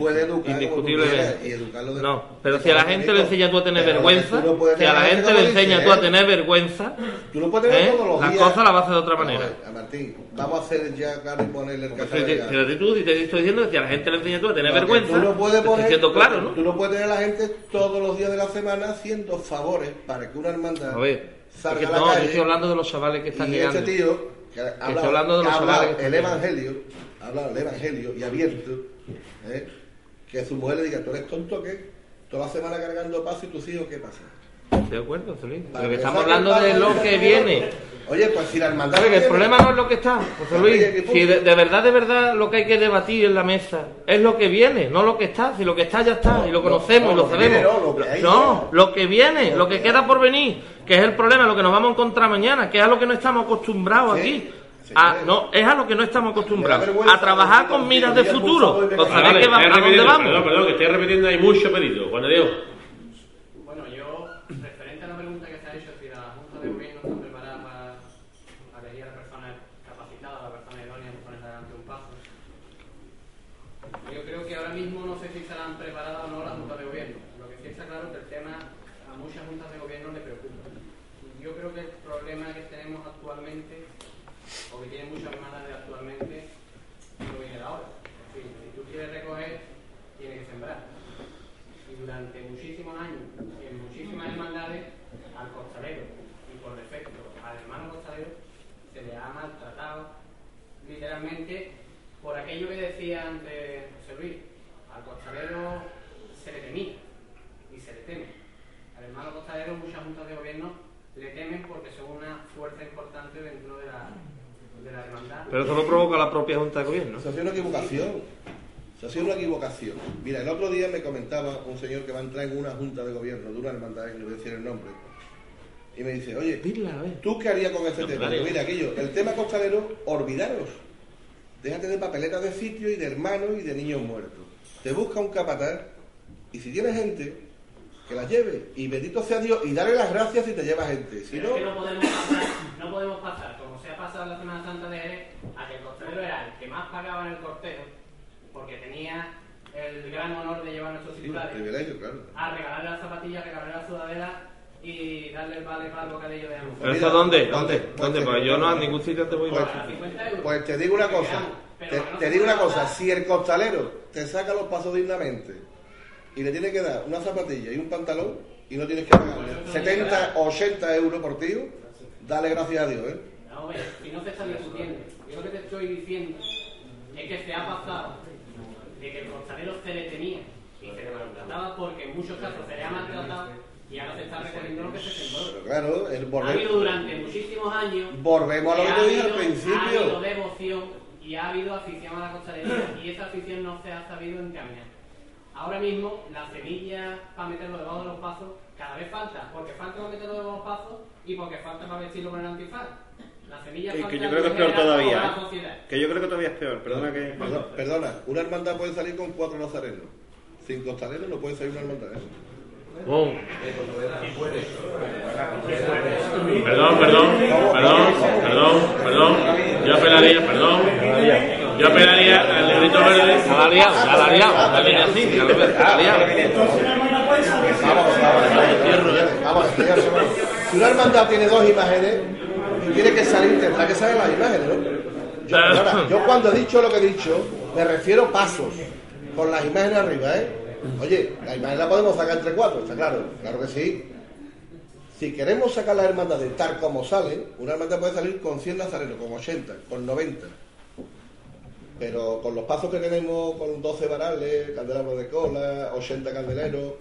No, pero si a la gente le enseña tú a tener vergüenza, si a la gente le enseña tú a tener vergüenza, la cosa la va a hacer de otra manera. Martín, vamos a hacer ya claro y ponerle el caso. Pero tú te estoy diciendo que si a la gente le enseña tú a tener vergüenza, te estoy diciendo claro, ¿no? Tú no puedes tener a la gente todos los días de la semana haciendo favores para que una hermandad salga a la calle. Yo estoy hablando de los chavales que están llegando. Este tío que habla el evangelio y abierto, que su mujer le diga, tú eres tonto, ¿qué? Toda la semana cargando paso y tus hijos, ¿qué pasa? Estoy de acuerdo, Solín. Pero que estamos hablando de lo que viene. Oye, pues si la hermandad... El problema no es lo que está, José Luis. Si de verdad lo que hay que debatir en la mesa es lo que viene, no lo que está. Si lo que está ya está, y lo conocemos y lo sabemos. Lo que viene, lo que queda por venir, que es el problema, lo que nos vamos a encontrar mañana, que es a lo que no estamos acostumbrados aquí. Es a lo que no estamos acostumbrados. A trabajar con miras de futuro. ¿A dónde vamos? Perdón, que estoy repitiendo, hay mucho pedido. Juan de Dios. Bueno, yo, referente a la pregunta que se ha hecho, si la Junta de Gobierno está preparada para elegir a la persona capacitada, a la persona idónea para poner adelante un paso, yo creo que ahora mismo no sé si estarán preparadas o no la Junta de Gobierno. Lo que sí está claro es que el tema a muchas juntas de gobierno le preocupa. Yo creo que el problema que tenemos actualmente, o que tiene muchas hermanas de actualmente, no viene de ahora. Es decir, si tú quieres recoger, tienes que sembrar. Y durante muchísimos años, en muchísimas hermandades, al costalero, y por defecto al hermano costalero, se le ha maltratado literalmente por aquello que decía antes José Luis. Al costalero se le temía y se le teme. Al hermano costalero muchas juntas de gobierno le temen porque son una fuerza importante dentro de la hermandad. Pero eso lo provoca la propia Junta de Gobierno. Eso ha sido una equivocación. Mira, el otro día me comentaba un señor que va a entrar en una Junta de Gobierno de una hermandad, que no voy a decir el nombre, y me dice, oye, ¿tú qué harías con este tema? Pues mira, aquello, el tema costalero, olvidaros. Déjate de papeletas de sitio y de hermanos y de niños muertos. Te busca un capataz y si tienes gente, que la lleve. Y bendito sea Dios y dale las gracias si te lleva gente. Si pero es que no podemos pasar, como se ha pasado en la Semana Santa de Jerez, a que el costalero era el que más pagaba en el cortejo, porque tenía el gran honor de llevar nuestros titulares, privilegio, claro. a regalarle las zapatillas, regalarle la sudadera y darle el vale para el bocadillo de hambre. ¿Pero eso dónde? Pues yo no a ningún sitio te voy a ir. Pues te digo una cosa. Te digo una cosa. Si el costalero te saca los pasos dignamente y le tiene que dar una zapatilla y un pantalón y no tienes que pagarle 70 o 80 euros por tío, dale gracias a Dios, ¿eh? No, si no se está discutiendo. Yo lo que te estoy diciendo es que se ha pasado de que el costalero se le tenía y se le maltrataba porque en muchos casos se le ha maltratado y ahora se está recogiendo lo que se sembró. Pero claro, ha habido durante muchísimos años. Volvemos a lo que te dije al principio. Ha habido devoción y ha habido afición a la costalería y esa afición no se ha sabido encaminar. Ahora mismo la semilla para meterlo debajo de los pasos cada vez falta, porque falta para meterlo debajo de los pasos y porque falta para vestirlo con el antifaz. La semilla falta. Que yo creo que es peor todavía. Que yo creo que todavía es peor. Perdona, una hermandad puede salir con 4 nazarenos. 5 costaleros no puede salir una hermandad. Perdón. Yo apelaría al negrito verde. Vamos, si una hermandad tiene 2 imágenes y tiene que salir, tendrá que salir las imágenes, ¿no? Yo cuando he dicho lo que he dicho, me refiero a pasos, con las imágenes arriba, ¿eh? Oye, la imagen la podemos sacar entre 4, está claro que sí. Si queremos sacar las hermandades tal como salen, una hermandad puede salir con 100 nazarenos, con 80, con 90. Pero con los pasos que tenemos, con 12 varales, candelabros de cola, 80 candeleros,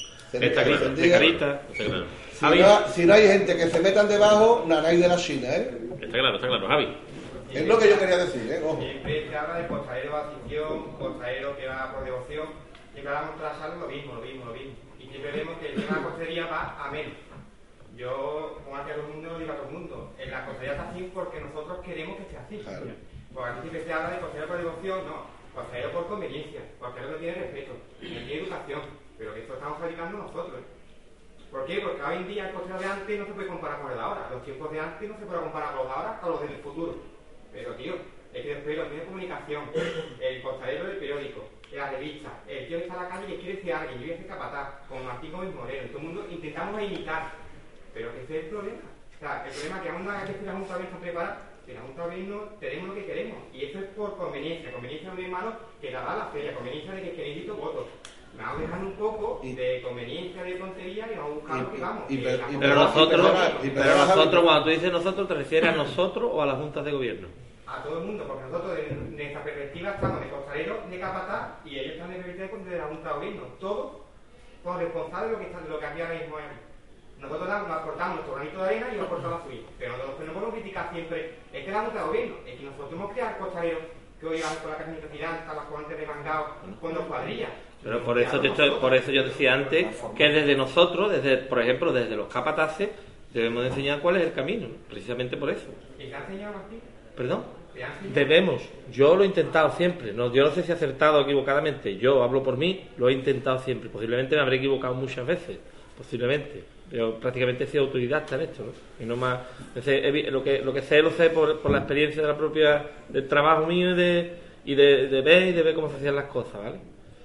si no hay gente que se metan debajo, nanay de la China, ¿eh? Está claro, Javi. Es lo que yo quería decir, ¿eh? Ojo. Siempre se habla de costalero de afición, costalero que va por devoción, y que hablamos tras algo lo mismo. Y siempre vemos que el tema de la costalería va a menos. Yo, como hace a todo el mundo, digo a todo el mundo, en la costalería está así porque nosotros queremos que esté así. Claro. Porque aquí siempre se habla de costalero por devoción, no, costalero por conveniencia, costalero no tiene respeto, no tiene educación, pero que esto estamos fabricando nosotros. ¿Por qué? Porque hoy en día el costalero de antes no se puede comparar con el de ahora, los tiempos de antes no se pueden comparar con los de ahora con los del futuro. Pero tío, es que después los medios de comunicación, el costalero del periódico, la revista, el tío que está en la calle y quiere decir a alguien, yo voy a hacer capataz, con Martín Gómez Moreno, todo el mundo intentamos imitar, pero ese es el problema. O sea, el problema es que aún no hay que la Junta de Gobierno preparada, que la Junta de Gobierno tenemos lo que queremos, y eso es por conveniencia de mi hermano que la da la feria, conveniencia de que necesito votos. Me vamos dejando un poco de conveniencia, de tontería y vamos a buscar lo que vamos. Pero nosotros, cuando tú dices nosotros, ¿te refieres a nosotros o a las juntas de gobierno? A todo el mundo, porque nosotros de esta perspectiva estamos de costalero, de capataz y ellos están de perspectiva de la Junta de Gobierno. Todos son responsables de lo que aquí ahora mismo hay. Nosotros nos aportamos nuestro granito de arena y nos aportamos la suya. Pero nosotros no podemos criticar siempre, es que la Junta de Gobierno, es que nosotros hemos creado costaleros que hoy van con la camiseta tirante, las guantes de mangao, con dos cuadrillas. Pero por eso yo decía antes que desde nosotros, por ejemplo, desde los capataces, debemos de enseñar cuál es el camino, precisamente por eso. ¿Y te ha enseñado Martín? ¿Perdón? Debemos. Yo lo he intentado siempre. No, yo no sé si he acertado o equivocadamente. Yo hablo por mí, lo he intentado siempre. Posiblemente me habré equivocado muchas veces. Posiblemente. Pero prácticamente he sido autodidacta en esto, ¿no? Y no más. Lo que sé, lo sé por la experiencia de la propia, del trabajo mío y de ver cómo se hacían las cosas, ¿vale?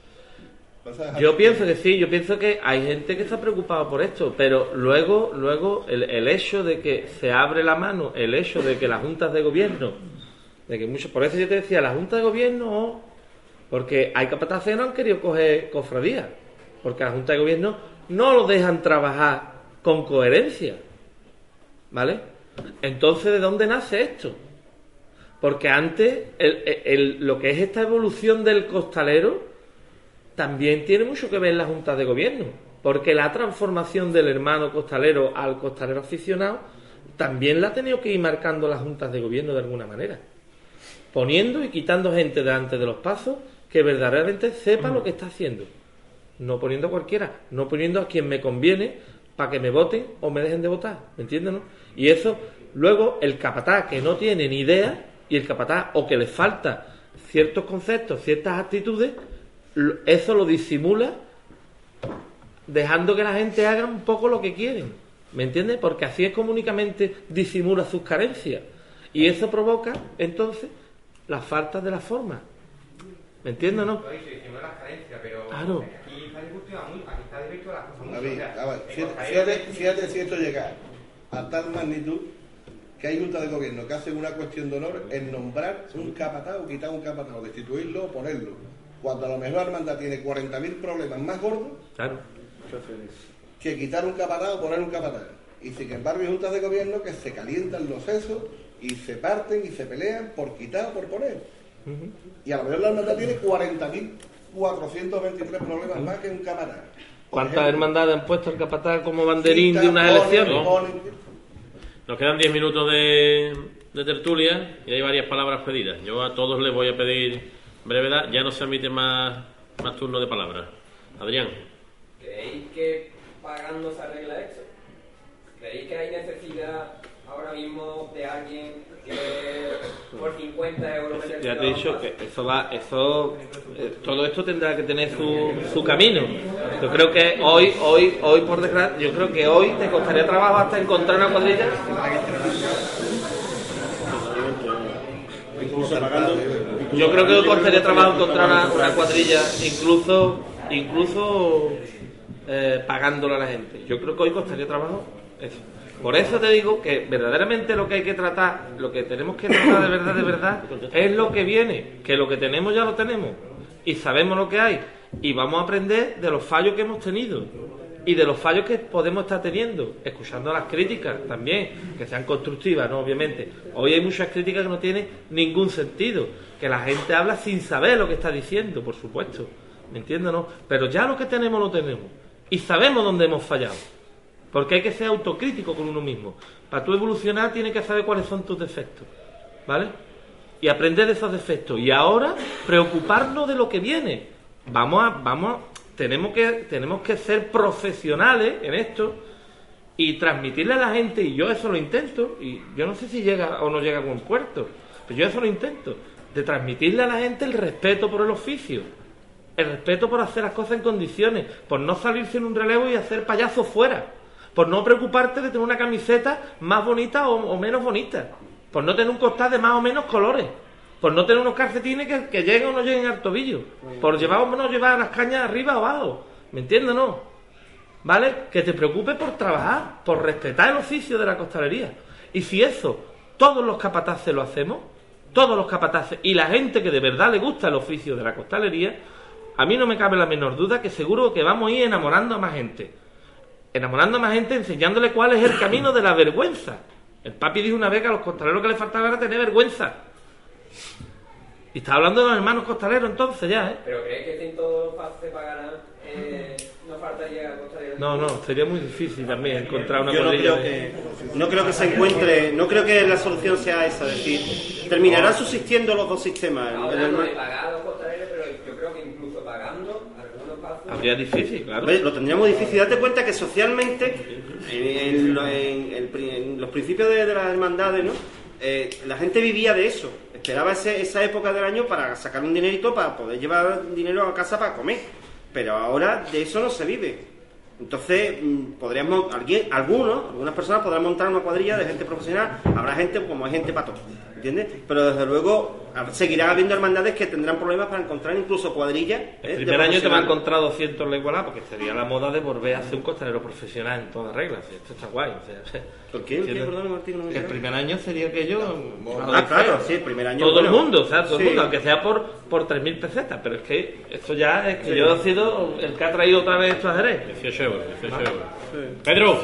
Yo pienso que sí, yo pienso que hay gente que está preocupada por esto, pero luego el hecho de que se abre la mano, el hecho de que las juntas de gobierno, por eso yo te decía, las juntas de gobierno, porque hay capataces que no han querido coger cofradías, porque la junta de gobierno no lo dejan trabajar con coherencia, ¿vale? Entonces, ¿de dónde nace esto? Porque antes, lo que es esta evolución del costalero también tiene mucho que ver en las juntas de gobierno, porque la transformación del hermano costalero al costalero aficionado también la ha tenido que ir marcando las juntas de gobierno de alguna manera, poniendo y quitando gente delante de los pasos que verdaderamente sepa lo que está haciendo, no poniendo a cualquiera, no poniendo a quien me conviene para que me voten o me dejen de votar, ¿me entiendes, no? Y eso, luego el capataz que no tiene ni idea, y el capataz o que le falta ciertos conceptos, ciertas actitudes, eso lo disimula dejando que la gente haga un poco lo que quieren, ¿me entiendes? Porque así es como únicamente disimula sus carencias y eso provoca entonces las faltas de la forma, ¿me entiendes, no? Disimula las carencias, pero claro. aquí está discutido aquí está directo las cosas muy David, a ver, fíjate si esto llega a tal magnitud que hay junta de gobierno que hacen una cuestión de honor en nombrar un capataz o quitar un capataz, o destituirlo o ponerlo, cuando a lo mejor la hermandad tiene 40.000 problemas más gordos que quitar un capataz o poner un capataz. Y sin embargo hay juntas de gobierno que se calientan los sesos y se parten y se pelean por quitar o por poner. Y a lo mejor la hermandad tiene 40.423 problemas más que un capataz. ¿Cuántas hermandades han puesto el capataz como banderín de unas elecciones? Nos quedan 10 minutos de tertulia y hay varias palabras pedidas. Yo a todos les voy a pedir brevedad, ya no se admite más turno de palabras. Adrián. ¿Creéis que pagando se arregla esto? ¿Creéis que hay necesidad ahora mismo de alguien que por 50 euros... Ya te he dicho que todo esto tendrá que tener su camino. Yo creo que hoy por desgracia, yo creo que hoy te costaría trabajo hasta encontrar una cuadrilla. Yo creo que hoy costaría trabajo encontrar una cuadrilla, incluso pagándole a la gente. Yo creo que hoy costaría trabajo eso. Por eso te digo que verdaderamente lo que hay que tratar, lo que tenemos que tratar de verdad, es lo que viene, que lo que tenemos ya lo tenemos y sabemos lo que hay y vamos a aprender de los fallos que hemos tenido y de los fallos que podemos estar teniendo, escuchando las críticas también, que sean constructivas, ¿no? Obviamente. Hoy hay muchas críticas que no tienen ningún sentido, que la gente habla sin saber lo que está diciendo, por supuesto, ¿me entiendes, no? Pero ya lo que tenemos lo tenemos y sabemos dónde hemos fallado. Porque hay que ser autocrítico con uno mismo. Para tú evolucionar tienes que saber cuáles son tus defectos, ¿vale? Y aprender de esos defectos. Y ahora preocuparnos de lo que viene. Tenemos que ser profesionales en esto y transmitirle a la gente, y yo eso lo intento, y yo no sé si llega o no llega a buen puerto, pero yo eso lo intento, de transmitirle a la gente el respeto por el oficio, el respeto por hacer las cosas en condiciones, por no salirse en un relevo y hacer payasos fuera, por no preocuparte de tener una camiseta más bonita o menos bonita, por no tener un costal de más o menos colores, por no tener unos calcetines que lleguen o no lleguen al tobillo, por llevar o no llevar las cañas arriba o abajo, ¿me entiendes, no? ¿Vale? Que te preocupes por trabajar, por respetar el oficio de la costalería. Y si eso, todos los capataces lo hacemos, todos los capataces, y la gente que de verdad le gusta el oficio de la costalería, a mí no me cabe la menor duda que seguro que vamos a ir enamorando a más gente, enseñándole cuál es el camino de la vergüenza. El papi dijo una vez que a los costaleros que les faltaba era tener vergüenza. Y está hablando de los hermanos costaleros entonces ya, ¿eh? ¿Pero crees que si todos se pagarán, no falta llegar a costaleros? No, sería muy difícil también encontrar una cuadrilla. No creo que se encuentre, no creo que la solución sea esa, es decir, terminarán subsistiendo los dos sistemas. Ahora no he pagado a los costaleros, pero yo creo que incluso pagando algunos pasos... Habría difícil, claro. Lo tendríamos difícil. Date cuenta que socialmente, en los principios de las hermandades, ¿no? La gente vivía de eso. Esperaba esa época del año para sacar un dinerito para poder llevar dinero a casa para comer. Pero ahora de eso no se vive. Entonces, algunas personas podrán montar una cuadrilla de gente profesional. Habrá gente como hay gente para todo, ¿entiendes? Pero desde luego seguirá habiendo hermandades que tendrán problemas para encontrar incluso cuadrillas. El primer año te va a encontrar 200 en la igualdad, porque sería la moda de volver a ser un costalero profesional en todas reglas. Esto está guay. O sea, ¿por qué? Perdón, Martín, no el primer año sería aquello. Claro, sí, el primer año. Todo el mundo, o sea, todo el mundo, aunque sea por 3.000 pesetas. Pero es que esto ya es que yo he sido el que ha traído otra vez estos Jerez. 18 euros. Pedro.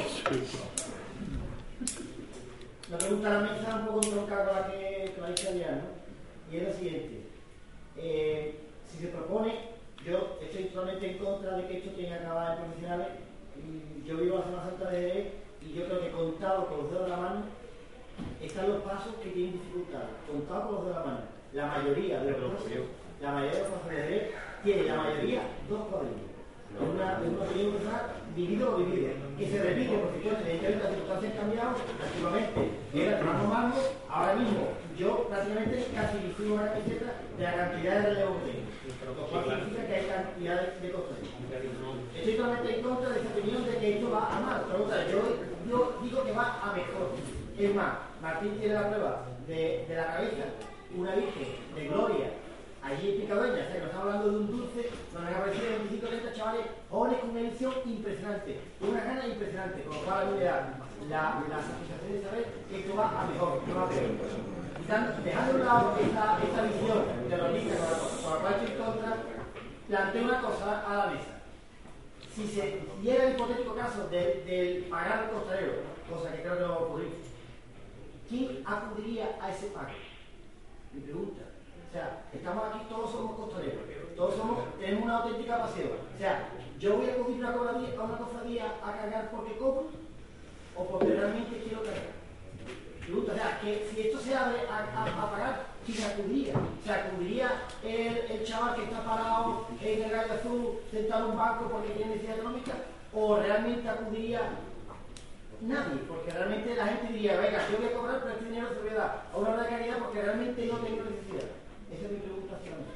La pregunta a la mesa un poco entroncada con la que hice ayer, ¿no? Y es la siguiente. Si se propone, yo estoy totalmente en contra de que esto tenga que acabar en profesionales. Yo vivo la Semana Santa de Jerez y yo creo que contado con los dedos de la mano están los pasos que tienen dificultades. Contado con los dedos de la mano. La mayoría de los pasos de Jerez tiene la mayoría dos cuadrillas. Una opinión dividido, que se repite, por supuesto, evidentemente las circunstancias han cambiado. Antiguamente era el mano a mano, ahora mismo yo prácticamente casi distribuyo una camiseta de la cantidad de relevos que tengo, lo cual significa que hay cantidad de cosas. Estoy totalmente en contra de esa opinión de que esto va a mal, pero yo digo que va a mejor. Es más, Martín tiene la prueba de la cabeza, una virgen de gloria, allí en Picadueña, o sea, que no estamos hablando de un dulce, donde han aparecido 25 30 chavales jóvenes con una ilusión impresionante, una gana impresionante, con lo cual a mí me da la satisfacción de saber que esto va a mejor, no va a peor. Dejando a un lado esta visión terrorista con la cual estoy en contra, planteo una cosa a la mesa. Si se diera el hipotético caso del pagar al costalero, cosa que creo que no va a ocurrir, ¿quién acudiría a ese pago? Mi pregunta. O sea, estamos aquí, todos somos costaleros, tenemos una auténtica pasión. O sea, ¿yo voy a acudir a una cofradía a cagar porque cobro o porque realmente quiero cagar? Pregunta, o sea, que si esto se abre a pagar, ¿quién acudiría? O sea, ¿acudiría el chaval que está parado en el Gallo Azul sentado en un banco porque tiene necesidad económica? ¿O realmente acudiría nadie? Porque realmente la gente diría, venga, yo voy a cobrar, pero este dinero se lo voy a dar a una obra de caridad porque realmente no tengo necesidad. Esa es mi pregunta hacia mí.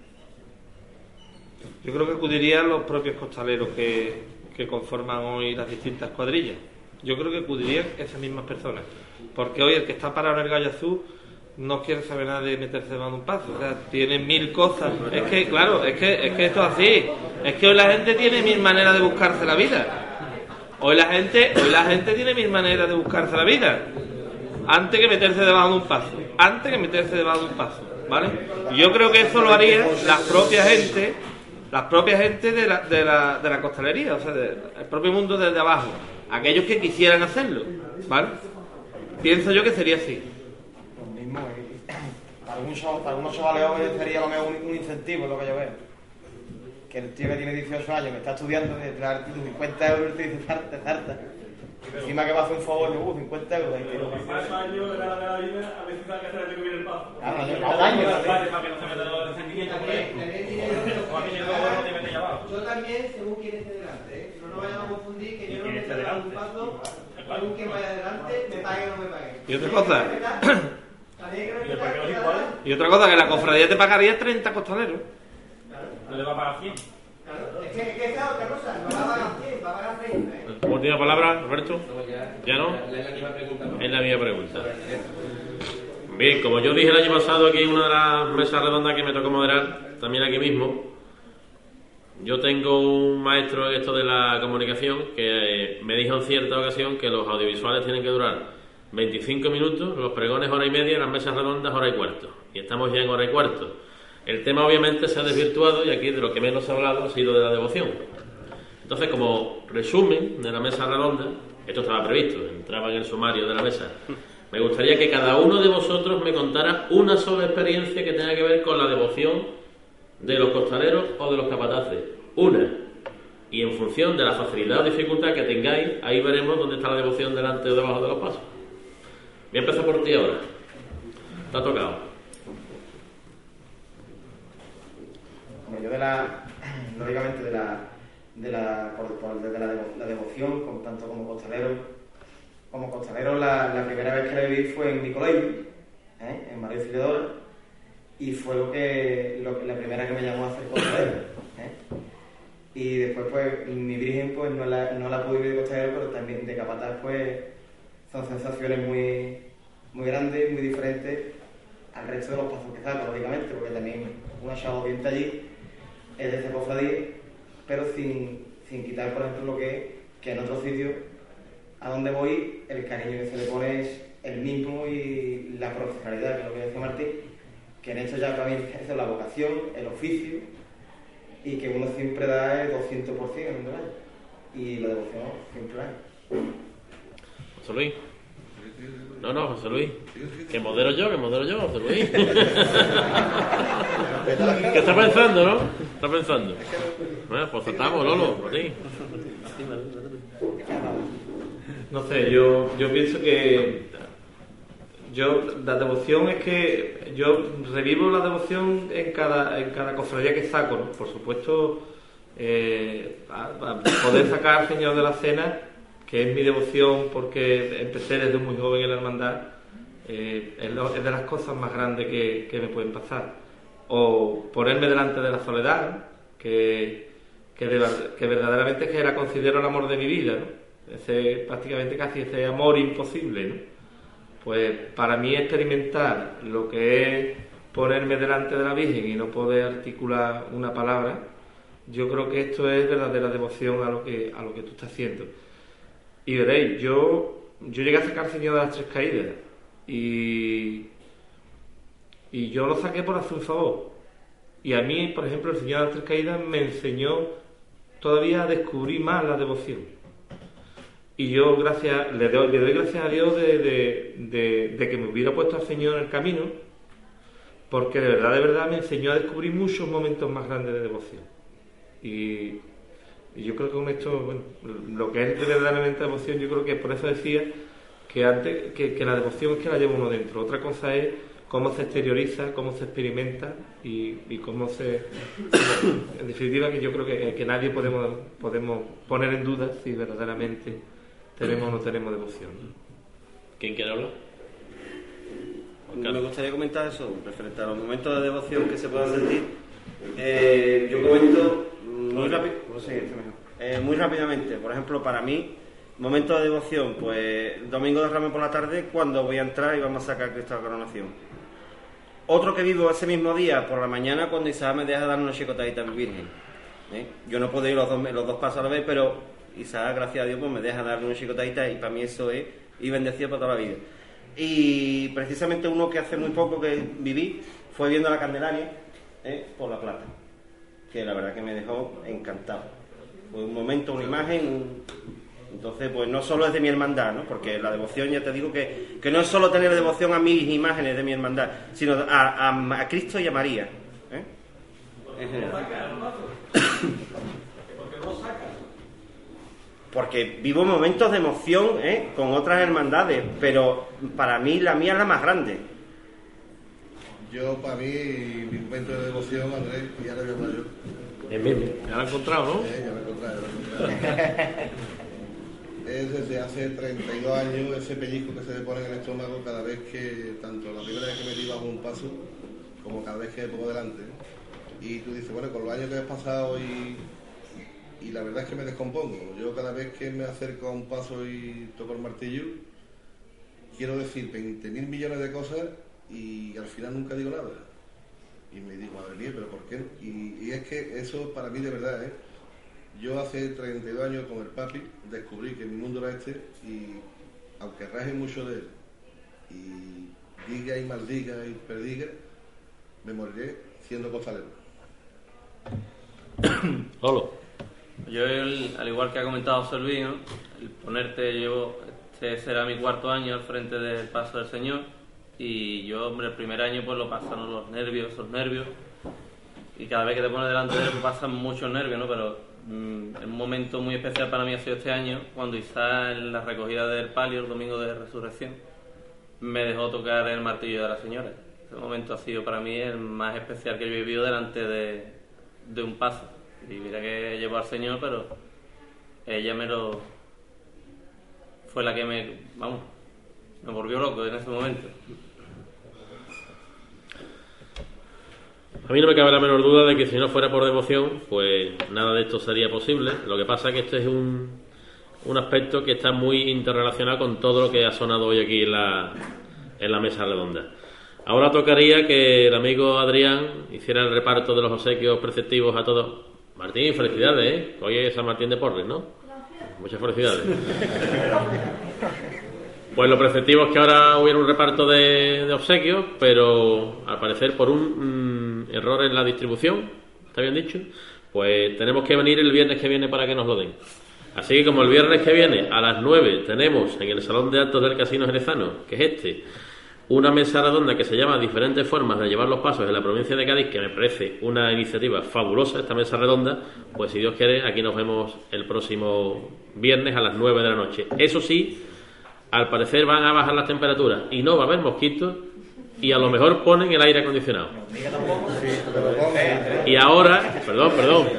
Yo creo que acudirían los propios costaleros que conforman hoy las distintas cuadrillas. Yo creo que acudirían esas mismas personas. Porque hoy el que está parado en el Gallo Azul no quiere saber nada de meterse debajo de un paso. O sea, tiene mil cosas. Es que, claro, es que esto es así. Es que hoy la gente tiene mil maneras de buscarse la vida. Hoy la gente tiene mil maneras de buscarse la vida. Antes que meterse debajo de un paso. ¿Vale? Y yo creo que eso lo haría la propia gente de la costalería, o sea, del propio mundo desde abajo. Aquellos que quisieran hacerlo, ¿vale? Pienso yo que sería así. Lo mismo, para algunos chavales sería lo mejor un incentivo, es lo que yo veo. Que el tío que tiene 18 años, que está estudiando, de traer 50 euros y te dice tarta. Encima que va a hacer un favor de 50 euros. Pero para esos años de la vida, a veces hay que hacer el que viene el paso. Claro, para que no se meta los sentimientos por ahí. Yo también, según quién esté delante, no vayamos a confundir que yo no me estoy dando un paso, según quien vaya adelante, me pague o no me pague. Y otra cosa, que la cofradía te pagaría 30 costaleros. No le va a pagar 100. Claro, es que esa es otra cosa, no va a pagar 100, va a pagar 30. Última palabra, Roberto. ¿Ya no? Es la misma pregunta. Bien, como yo dije el año pasado aquí en una de las mesas redondas que me tocó moderar, también aquí mismo, yo tengo un maestro en esto de la comunicación que me dijo en cierta ocasión que los audiovisuales tienen que durar 25 minutos, los pregones hora y media y las mesas redondas hora y cuarto. Y estamos ya en hora y cuarto. El tema obviamente se ha desvirtuado y aquí de lo que menos se ha hablado ha sido de la devoción. Entonces, como resumen de la mesa redonda, esto estaba previsto, entraba en el sumario de la mesa, me gustaría que cada uno de vosotros me contara una sola experiencia que tenga que ver con la devoción de los costaleros o de los capataces. Una. Y en función de la facilidad o dificultad que tengáis, ahí veremos dónde está la devoción delante o debajo de los pasos. Voy a empezar por ti ahora. Te ha tocado. Bueno, yo lógicamente de la devoción, tanto como costalero, la primera vez que la viví fue en mi colegio, en María Auxiliadora, y fue la primera que me llamó a hacer costalero. Y después, pues, mi virgen, pues, no la pude vivir de costalero, pero también de capataz, pues, son sensaciones muy, muy grandes, muy diferentes al resto de los pasos que saco, lógicamente, porque también una chava orienta allí es de esa cofradía, pero sin quitar, por ejemplo, lo que en otros sitios a donde voy el cariño que se le pone es el mismo y la profesionalidad, que es lo que decía Martín, que en esto ya para mí es la vocación, el oficio, y que uno siempre da el 200% en donde vaya, y la devoción siempre hay. José Luis. No, José Luis. Que modero yo, José Luis. ¿Qué está pensando, no? ¿Está pensando? Bueno, pues estamos, Lolo, por ti. No sé, yo pienso que la devoción es que yo revivo la devoción en cada cofradía que saco, ¿no? Por supuesto, a poder sacar al Señor de la Cena, que es mi devoción porque empecé desde muy joven en la hermandad, es de las cosas más grandes que me pueden pasar. O ponerme delante de la soledad, ¿no? que verdaderamente es que la considero el amor de mi vida, ¿no? Prácticamente casi ese amor imposible, ¿no? Pues para mí experimentar lo que es ponerme delante de la Virgen y no poder articular una palabra, yo creo que esto es verdadera devoción a lo que tú estás haciendo. Y veréis, yo llegué a sacar el Señor de las Tres Caídas y yo lo saqué por hacer un favor. Y a mí, por ejemplo, el Señor de las Tres Caídas me enseñó todavía a descubrir más la devoción. Y yo le doy gracias a Dios de que me hubiera puesto al Señor en el camino, porque de verdad me enseñó a descubrir muchos momentos más grandes de devoción. Y yo creo que con esto, bueno, lo que es verdaderamente devoción, yo creo que por eso decía que antes que la devoción es que la lleva uno dentro. Otra cosa es cómo se exterioriza, cómo se experimenta y cómo se... En definitiva, que yo creo que nadie podemos poner en duda si verdaderamente tenemos o no tenemos devoción. ¿Quién quiere hablar? Me gustaría comentar eso, referente a los momentos de devoción que se puedan sentir. Yo comento muy rápidamente. Por ejemplo, para mí, momentos de devoción, pues Domingo de Ramos por la tarde, cuando voy a entrar y vamos a sacar Cristo a la coronación. Otro que vivo ese mismo día, por la mañana, cuando Isaac me deja dar una chicotadita a mi Virgen. Yo no puedo ir los dos pasos a la vez, pero Isaac, gracias a Dios, pues me deja dar una chicotadita y para mí eso es y bendecido para toda la vida. Y precisamente uno que hace muy poco que viví fue viendo la Candelaria por La Plata, que la verdad que me dejó encantado. Fue un momento, una imagen. Entonces, pues no solo es de mi hermandad, ¿no? Porque la devoción, ya te digo que no es solo tener devoción a mis imágenes de mi hermandad, sino a Cristo y a María, en general. Porque vivo momentos de emoción con otras hermandades, pero para mí la mía es la más grande. Yo, para mí, mi momento de devoción, Andrés, ya lo voy a hablar yo. Ya lo he encontrado, ¿no? Ya lo he encontrado. Es desde hace 32 años ese pellizco que se me pone en el estómago cada vez que, tanto la primera vez que me di bajo un paso, como cada vez que me pongo delante. Y tú dices, bueno, con los años que he pasado y la verdad es que me descompongo. Yo cada vez que me acerco a un paso y toco el martillo, quiero decir 20.000 millones de cosas y al final nunca digo nada. Y me digo, madre mía, pero ¿por qué? Y es que eso para mí de verdad, Yo hace 32 años con el papi descubrí que mi mundo era este y aunque raje mucho de él y diga y maldiga y perdiga, me moriré siendo costalero. Lolo. Yo, al igual que ha comentado José Luis, ¿no? El ponerte, este será mi cuarto año al frente del paso del Señor y yo, hombre, el primer año pues lo pasan esos nervios y cada vez que te pones delante de él pues pasan muchos nervios, ¿no? Pero un momento muy especial para mí ha sido este año cuando Isaac en la recogida del palio, el domingo de resurrección, me dejó tocar el martillo de la señora. Ese momento ha sido para mí el más especial que yo he vivido delante de un paso. Y mira que llevó al Señor, pero ella fue la que me volvió loco en ese momento. A mí no me cabe la menor duda de que si no fuera por devoción, pues nada de esto sería posible. Lo que pasa es que este es un aspecto que está muy interrelacionado con todo lo que ha sonado hoy aquí en la mesa redonda. Ahora tocaría que el amigo Adrián hiciera el reparto de los obsequios preceptivos a todos. Martín, felicidades, Hoy es San Martín de Porres, ¿no? Muchas felicidades. Pues lo preceptivo es que ahora hubiera un reparto de obsequios, pero al parecer por un error en la distribución, ¿está bien dicho? Pues tenemos que venir el viernes que viene para que nos lo den. Así que como el viernes que viene a las 9 tenemos en el Salón de Actos del Casino Jerezano, que es una mesa redonda que se llama Diferentes formas de llevar los pasos en la provincia de Cádiz, que me parece una iniciativa fabulosa esta mesa redonda, pues si Dios quiere aquí nos vemos el próximo viernes a las 9 de la noche. Eso sí, al parecer van a bajar las temperaturas y no va a haber mosquitos y a lo mejor ponen el aire acondicionado. Y ahora, perdón.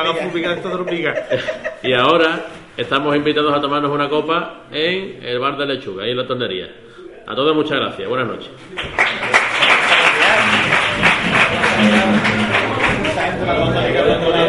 Y ahora estamos invitados a tomarnos una copa en el bar de Lechuga, ahí en la tornería. A todos muchas gracias. Buenas noches. Gracias.